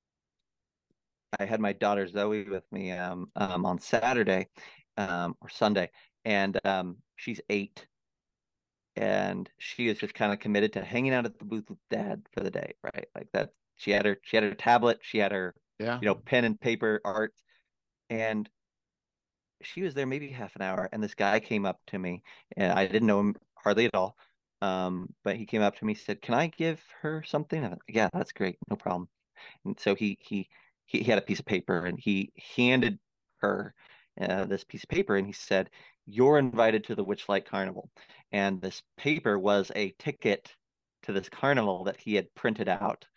I had my daughter Zoe with me um, um, on Saturday um, or Sunday, and um, she's eight, and she is just kind of committed to hanging out at the booth with dad for the day, right? Like that. She had her she had her tablet, she had her, Yeah. you know, pen and paper art, and she was there maybe half an hour, and this guy came up to me, and I didn't know him hardly at all. Um, but he came up to me, said, "Can I give her something?" I was like, yeah, that's great, no problem. And so he he he, he had a piece of paper, and he handed her uh, this piece of paper, and he said, "You're invited to the Witchlight Carnival." And this paper was a ticket to this carnival that he had printed out.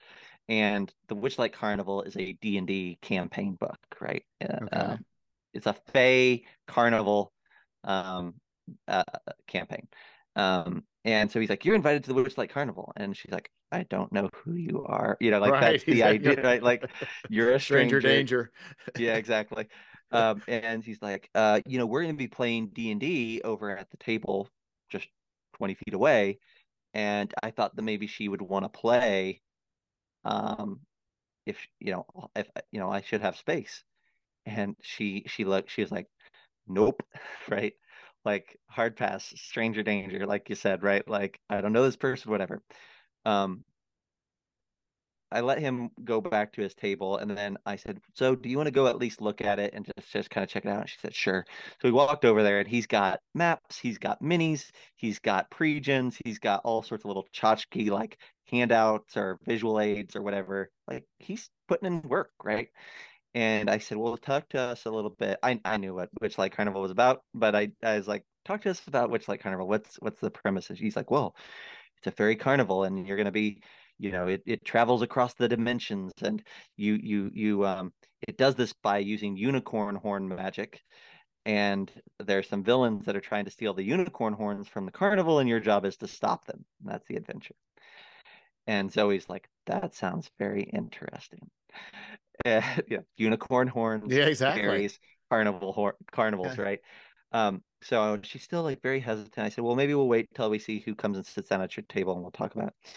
And the Witchlight Carnival is a D and D campaign book, right? Uh, Okay. um, it's a Fey carnival um, uh, campaign. Um, and so he's like, "You're invited to the Witchlight Carnival," and she's like, "I don't know who you are." You know, like Right. that's the Exactly. idea, right? Like you're a Stranger stranger. danger. Yeah, exactly. Um, and he's like, uh, you know, we're going to be playing D and D over at the table just twenty feet away. And I thought that maybe she would want to play, um, if, you know, if, you know, I should have space. And she, she looked, she was like, nope, right? Like hard pass, stranger danger, like you said, right? Like, I don't know this person, whatever. Um, I let him go back to his table, and then I said, "So, do you want to go at least look at it and just just kind of check it out?" And she said, "Sure." So we walked over there, and he's got maps, he's got minis, he's got pre-gens, he's got all sorts of little tchotchke like handouts or visual aids or whatever. Like he's putting in work, right? And I said, "Well, talk to us a little bit." I I knew what Witchlight Carnival was about, but I I was like, "Talk to us about Witchlight Carnival. What's what's the premise?" And he's like, "Well, it's a fairy carnival, and you're going to be, you know, it, it travels across the dimensions, and you you you um it does this by using unicorn horn magic, and there's some villains that are trying to steal the unicorn horns from the carnival, and your job is to stop them. And that's the adventure." And Zoe's like, "That sounds very interesting." Uh, yeah, unicorn horns, Yeah, exactly. fairies, carnival hor carnivals, Yeah. right? Um, so she's still like very hesitant. I said, "Well, maybe we'll wait till we see who comes and sits down at your table, and we'll talk about it."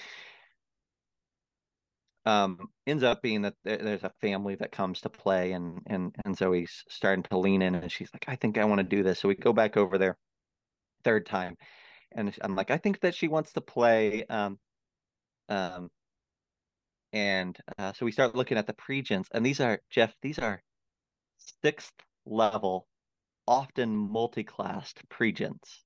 Um, ends up being that there's a family that comes to play, and and and Zoe's starting to lean in, and she's like, "I think I want to do this." So we go back over there third time, and I'm like, "I think that she wants to play." Um, um, and uh, so we start looking at the pre-gens, and these are Jeff. These are sixth level, often multi-classed pre-gens,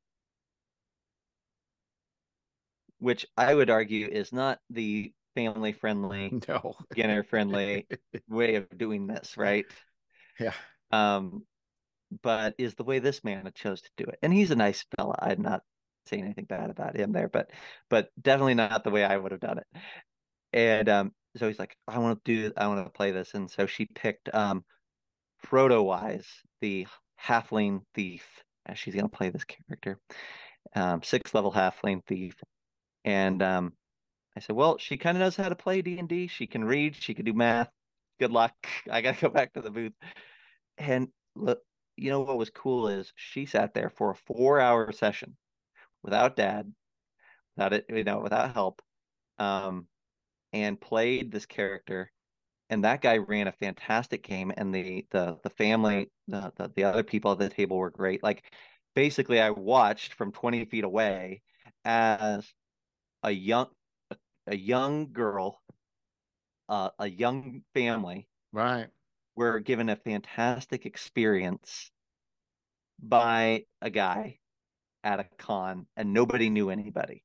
which I would argue is not the family-friendly, No. beginner-friendly way of doing this, right? Yeah. Um, but is the way this man chose to do it. And he's a nice fella. I'm not saying anything bad about him there, but but definitely not the way I would have done it. And um, so he's like, I want to do, I want to play this. And so she picked um, Frodo Wise, the halfling thief, as she's gonna play this character, um, sixth level halfling thief. And um, I said, well, she kind of knows how to play D and D. She can read, she can do math. Good luck. I gotta go back to the booth. And look, you know what was cool is she sat there for a four hour session without dad, without it, you know, without help, um, and played this character. And that guy ran a fantastic game, and the the the family, the the, the other people at the table were great. Like basically, I watched from twenty feet away as a young a, a young girl, uh, a young family Right. were given a fantastic experience by a guy at a con, and nobody knew anybody.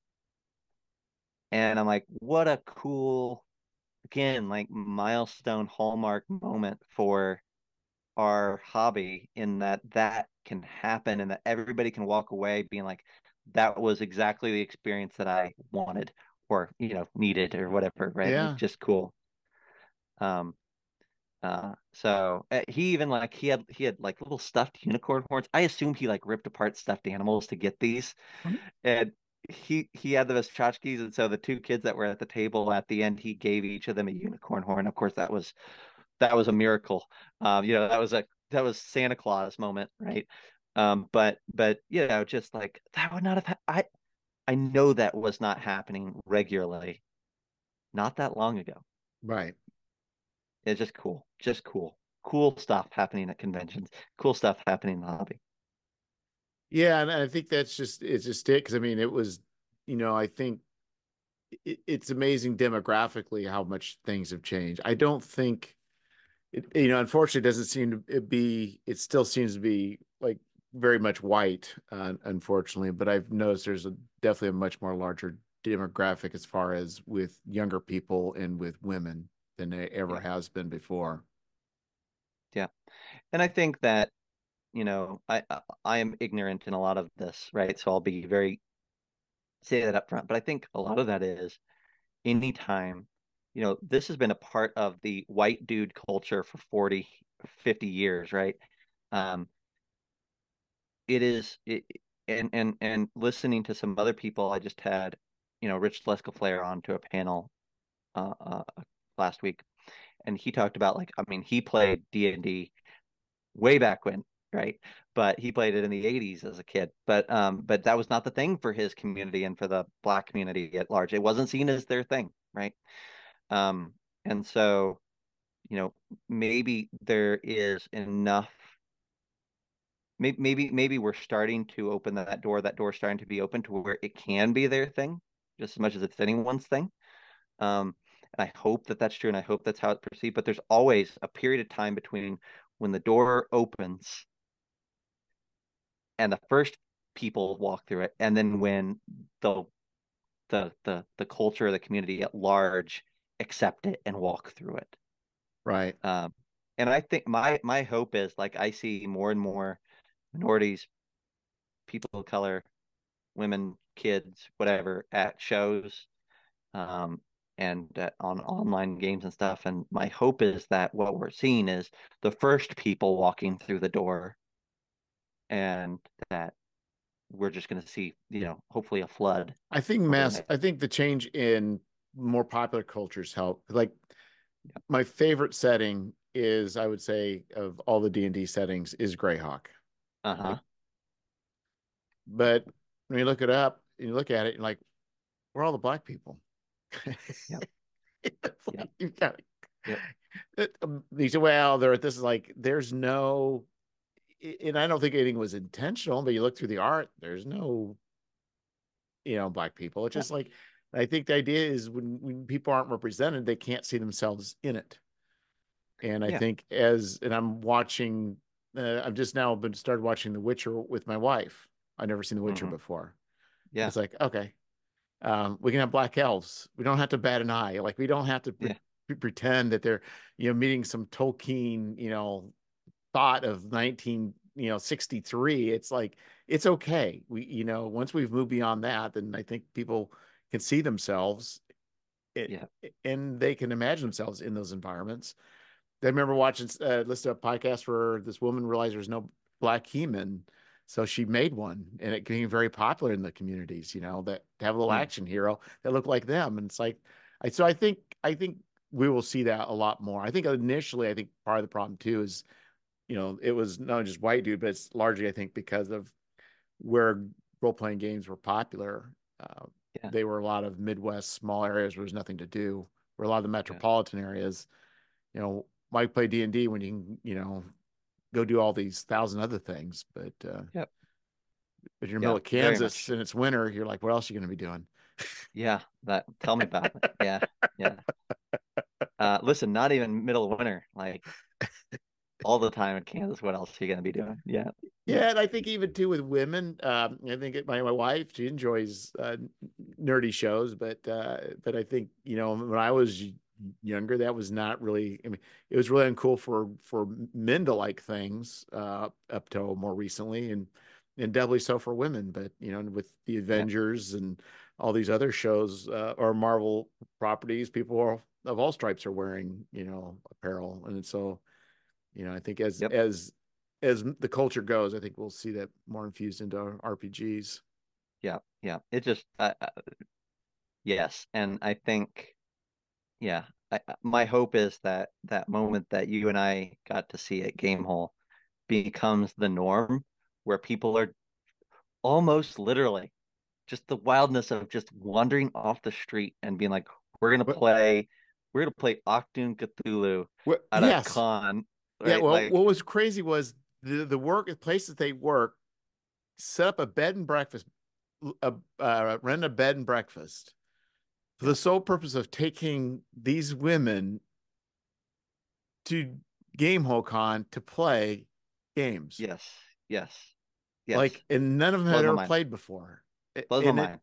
And I'm like, what a cool, again, like milestone hallmark moment for our hobby, in that that can happen and that everybody can walk away being like, that was exactly the experience that I wanted, or, you know, needed or whatever, right? Like Yeah. just cool. Um, Uh, so uh, he even like he had he had like little stuffed unicorn horns. I assumed he like ripped apart stuffed animals to get these, and he he had them as tchotchkes. And so the two kids that were at the table at the end, he gave each of them a unicorn horn. Of course, that was that was a miracle. Um, you know, that was a that was Santa Claus moment, right? Um, but but you know, just like that would not have ha- I I know that was not happening regularly not that long ago. Right. It's just cool. Just cool. Cool stuff happening at conventions. Cool stuff happening in the hobby. Yeah, and I think that's just it's just it because I mean it was, you know, I think it, it's amazing demographically how much things have changed. I don't think it, you know, unfortunately, it doesn't seem to be. It still seems to be like very much white, uh, unfortunately. But I've noticed there's a definitely a much more larger demographic as far as with younger people and with women than there ever Yeah. has been before. Yeah. And I think that, you know, I I I am ignorant in a lot of this, right? So I'll be very say that up front. But I think a lot of that is anytime. you know, this has been a part of the white dude culture for forty, fifty years, right? Um, it is it, and and and listening to some other people, I just had, you know, Rich Lescaflair on to a panel uh, uh last week, and he talked about, like, I mean, he played D and D way back when, right? But he played it in the eighties as a kid. But um, but that was not the thing for his community and for the black community at large. It wasn't seen as their thing, right? Um, and so, you know, maybe there is enough. Maybe maybe maybe we're starting to open that door. That door starting to be open to where it can be their thing, just as much as it's anyone's thing. Um, and I hope that that's true, and I hope that's how it's perceived. But there's always a period of time between when the door opens and the first people walk through it, and then when the the the the culture, the community at large accept it and walk through it. Right. Um, and I think my my hope is, like, I see more and more minorities, people of color, women, kids, whatever, at shows, um, and uh, on online games and stuff. And my hope is that what we're seeing is the first people walking through the door, and that we're just going to see, you know, hopefully a flood I think over the mass, next. I think the change in more popular cultures help. Like Yeah. my favorite setting is, I would say, of all the D and D settings is Greyhawk. Like, Uh-huh. but when you look it up, you look at it, you're like, we're all the black people. Yep. It's Yep. like you got Yep. it. Um, you say, well, there, this is like, there's no, and I don't think anything was intentional, but you look through the art, there's no, you know, black people. It's Yeah. just like, I think the idea is when, when people aren't represented, they can't see themselves in it. And I Yeah. think as, and I'm watching, uh, I've just now been started watching The Witcher with my wife. I've never seen The Witcher Hmm. before. Yeah. It's like, okay, um, we can have black elves. We don't have to bat an eye. Like we don't have to pre Yeah. pretend that they're, you know, meeting some Tolkien, you know, thought of nineteen, you know, sixty-three. It's like, it's okay. We, you know, once we've moved beyond that, then I think people can see themselves it, Yeah. and they can imagine themselves in those environments. I remember watching, uh, listen to a podcast where this woman realized there's no black He-Man. So she made one and it became very popular in the communities, you know, that to have a little Mm. action hero that looked like them. And it's like, I, so I think, I think we will see that a lot more. I think initially, I think part of the problem too is, you know, it was not just white dude, but it's largely, I think, because of where role playing games were popular. Uh, Yeah. they were a lot of Midwest small areas where there's nothing to do, where a lot of the Yeah. metropolitan areas, you know, might play D and D when you can, you know, go do all these thousand other things. But uh, Yep. if you're in the middle Yeah. of Very Kansas much. and it's winter, you're like, what else are you going to be doing? Yeah. That. Tell me about it. Yeah. Yeah. Uh, listen, not even middle of winter, like all the time in Kansas. What else are you gonna be doing? Yeah. Yeah. Yeah, and I think even too with women, um, I think it, my my wife she enjoys uh, nerdy shows, but uh, but I think you know when I was younger, that was not really. I mean, it was really uncool for for men to like things uh, up till more recently, and and doubly so for women. But you know, with the Yeah. Avengers and all these other shows uh, or Marvel properties, people are, of all stripes are wearing you know apparel, and so you know, I think as Yep. as as the culture goes, I think we'll see that more infused into R P Gs. Yeah. Yeah. It just. Uh, uh, yes, and I think. Yeah. I, I- my hope is that that moment that you and I got to see at Gamehole becomes the norm, where people are almost literally just the wildness of just wandering off the street and being like, we're gonna But play, we're gonna play Octoon Cthulhu what? at a Yes, con, yeah. right? Well, what Like, was crazy was the the work the places they work set up a bed and breakfast, uh, uh, rent a bed and breakfast for yeah, the sole purpose of taking these women to Game Con to play games. yes, yes, yes. Like, and none of them had Blows my ever mind. played before. Blows my And it mind.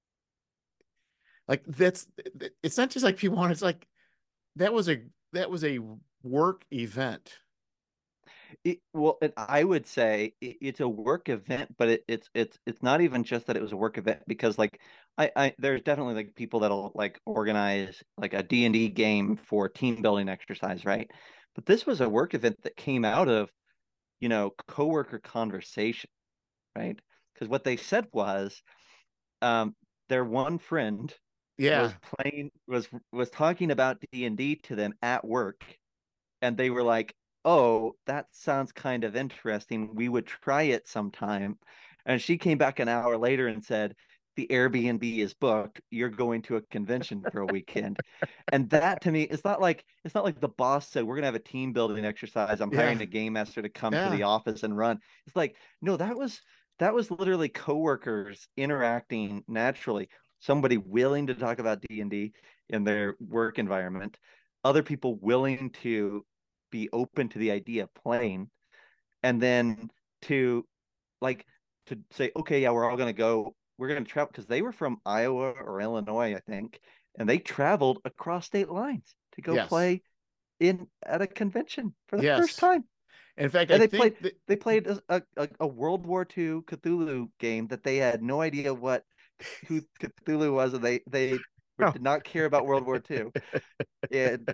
like that's it's not just like people want. It's like that was a that was a work event. It, well, it, I would say it, it's a work event, but it, it's it's it's not even just that it was a work event because like I, I there's definitely like people that'll like organize like a D and D game for team building exercise, right? But this was a work event that came out of, you know, coworker conversation, right? Because what they said was um their one friend was Yeah. playing was was talking about D and D to them at work, and they were like, "Oh, that sounds kind of interesting. We would try it sometime." And she came back an hour later and said, "The Airbnb is booked. You're going to a convention for a weekend." And that to me, it's not like it's not like the boss said, "We're gonna have a team building exercise. I'm hiring Yeah. a game master to come to the Yeah. office and run." It's like, no, that was that was literally coworkers interacting naturally. Somebody willing to talk about D and D in their work environment, other people willing to be open to the idea of playing, and then to like to say, okay, yeah, we're all gonna go, we're gonna travel because they were from Iowa or Illinois, I think, and they traveled across state lines to go Yes. play in at a convention for the first Yes. time. In fact, I And they played think that they played a, a, a World War two Cthulhu game that they had no idea what who Cthulhu was, and they they oh, did not care about World War two. And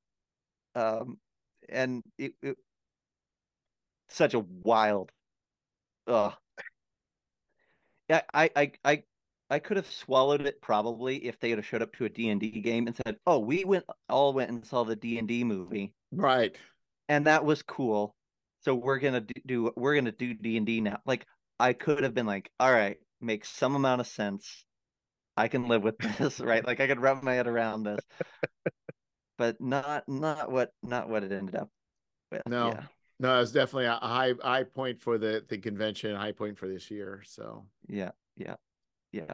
um and it, it such a wild uh yeah, I I I I could have swallowed it probably if they had showed up to a D and D game and said, "Oh, we went all went and saw the D and D movie right. and that was cool. So we're gonna do, do we're gonna do D and D now." Like I could have been like, "All right, makes some amount of sense. I can live with this," right? Like I could wrap my head around this, but not not what not what it ended up with. No, Yeah. no, it's definitely a high high point for the the convention, high point for this year. So, Yeah. Yeah. Yeah.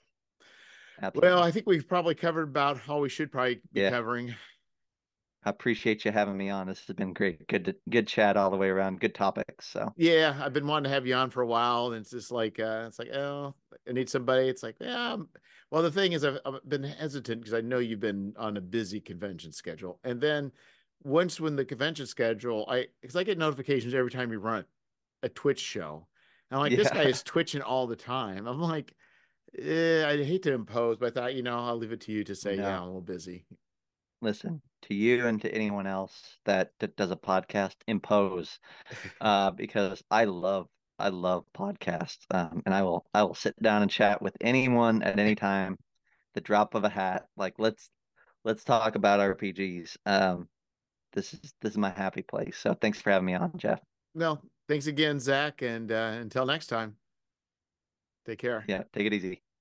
well, Absolutely. I think we've probably covered about all we should probably be Yeah. covering. I appreciate you having me on. This has been great. Good, good chat all the way around. Good topics. So Yeah, I've been wanting to have you on for a while, and it's just like uh, it's like, oh, I need somebody. It's like, yeah. I'm- Well, the thing is, I've, I've been hesitant because I know you've been on a busy convention schedule, and then once when the convention schedule, I because I get notifications every time you run a Twitch show, and I'm like, this guy yeah. is twitching all the time. I'm like, eh, I hate to impose, but I thought, you know, I'll leave it to you to say, yeah, I'm No, a little busy. listen, to you and to anyone else that, that does a podcast, impose. Uh, because I love I love podcasts. Um, and I will I will sit down and chat with anyone at any time, the drop of a hat. Like let's let's talk about R P Gs. Um, this is this is my happy place. So thanks for having me on, Jeff. No, thanks again, Zach, and uh, until next time, take care. Yeah, take it easy.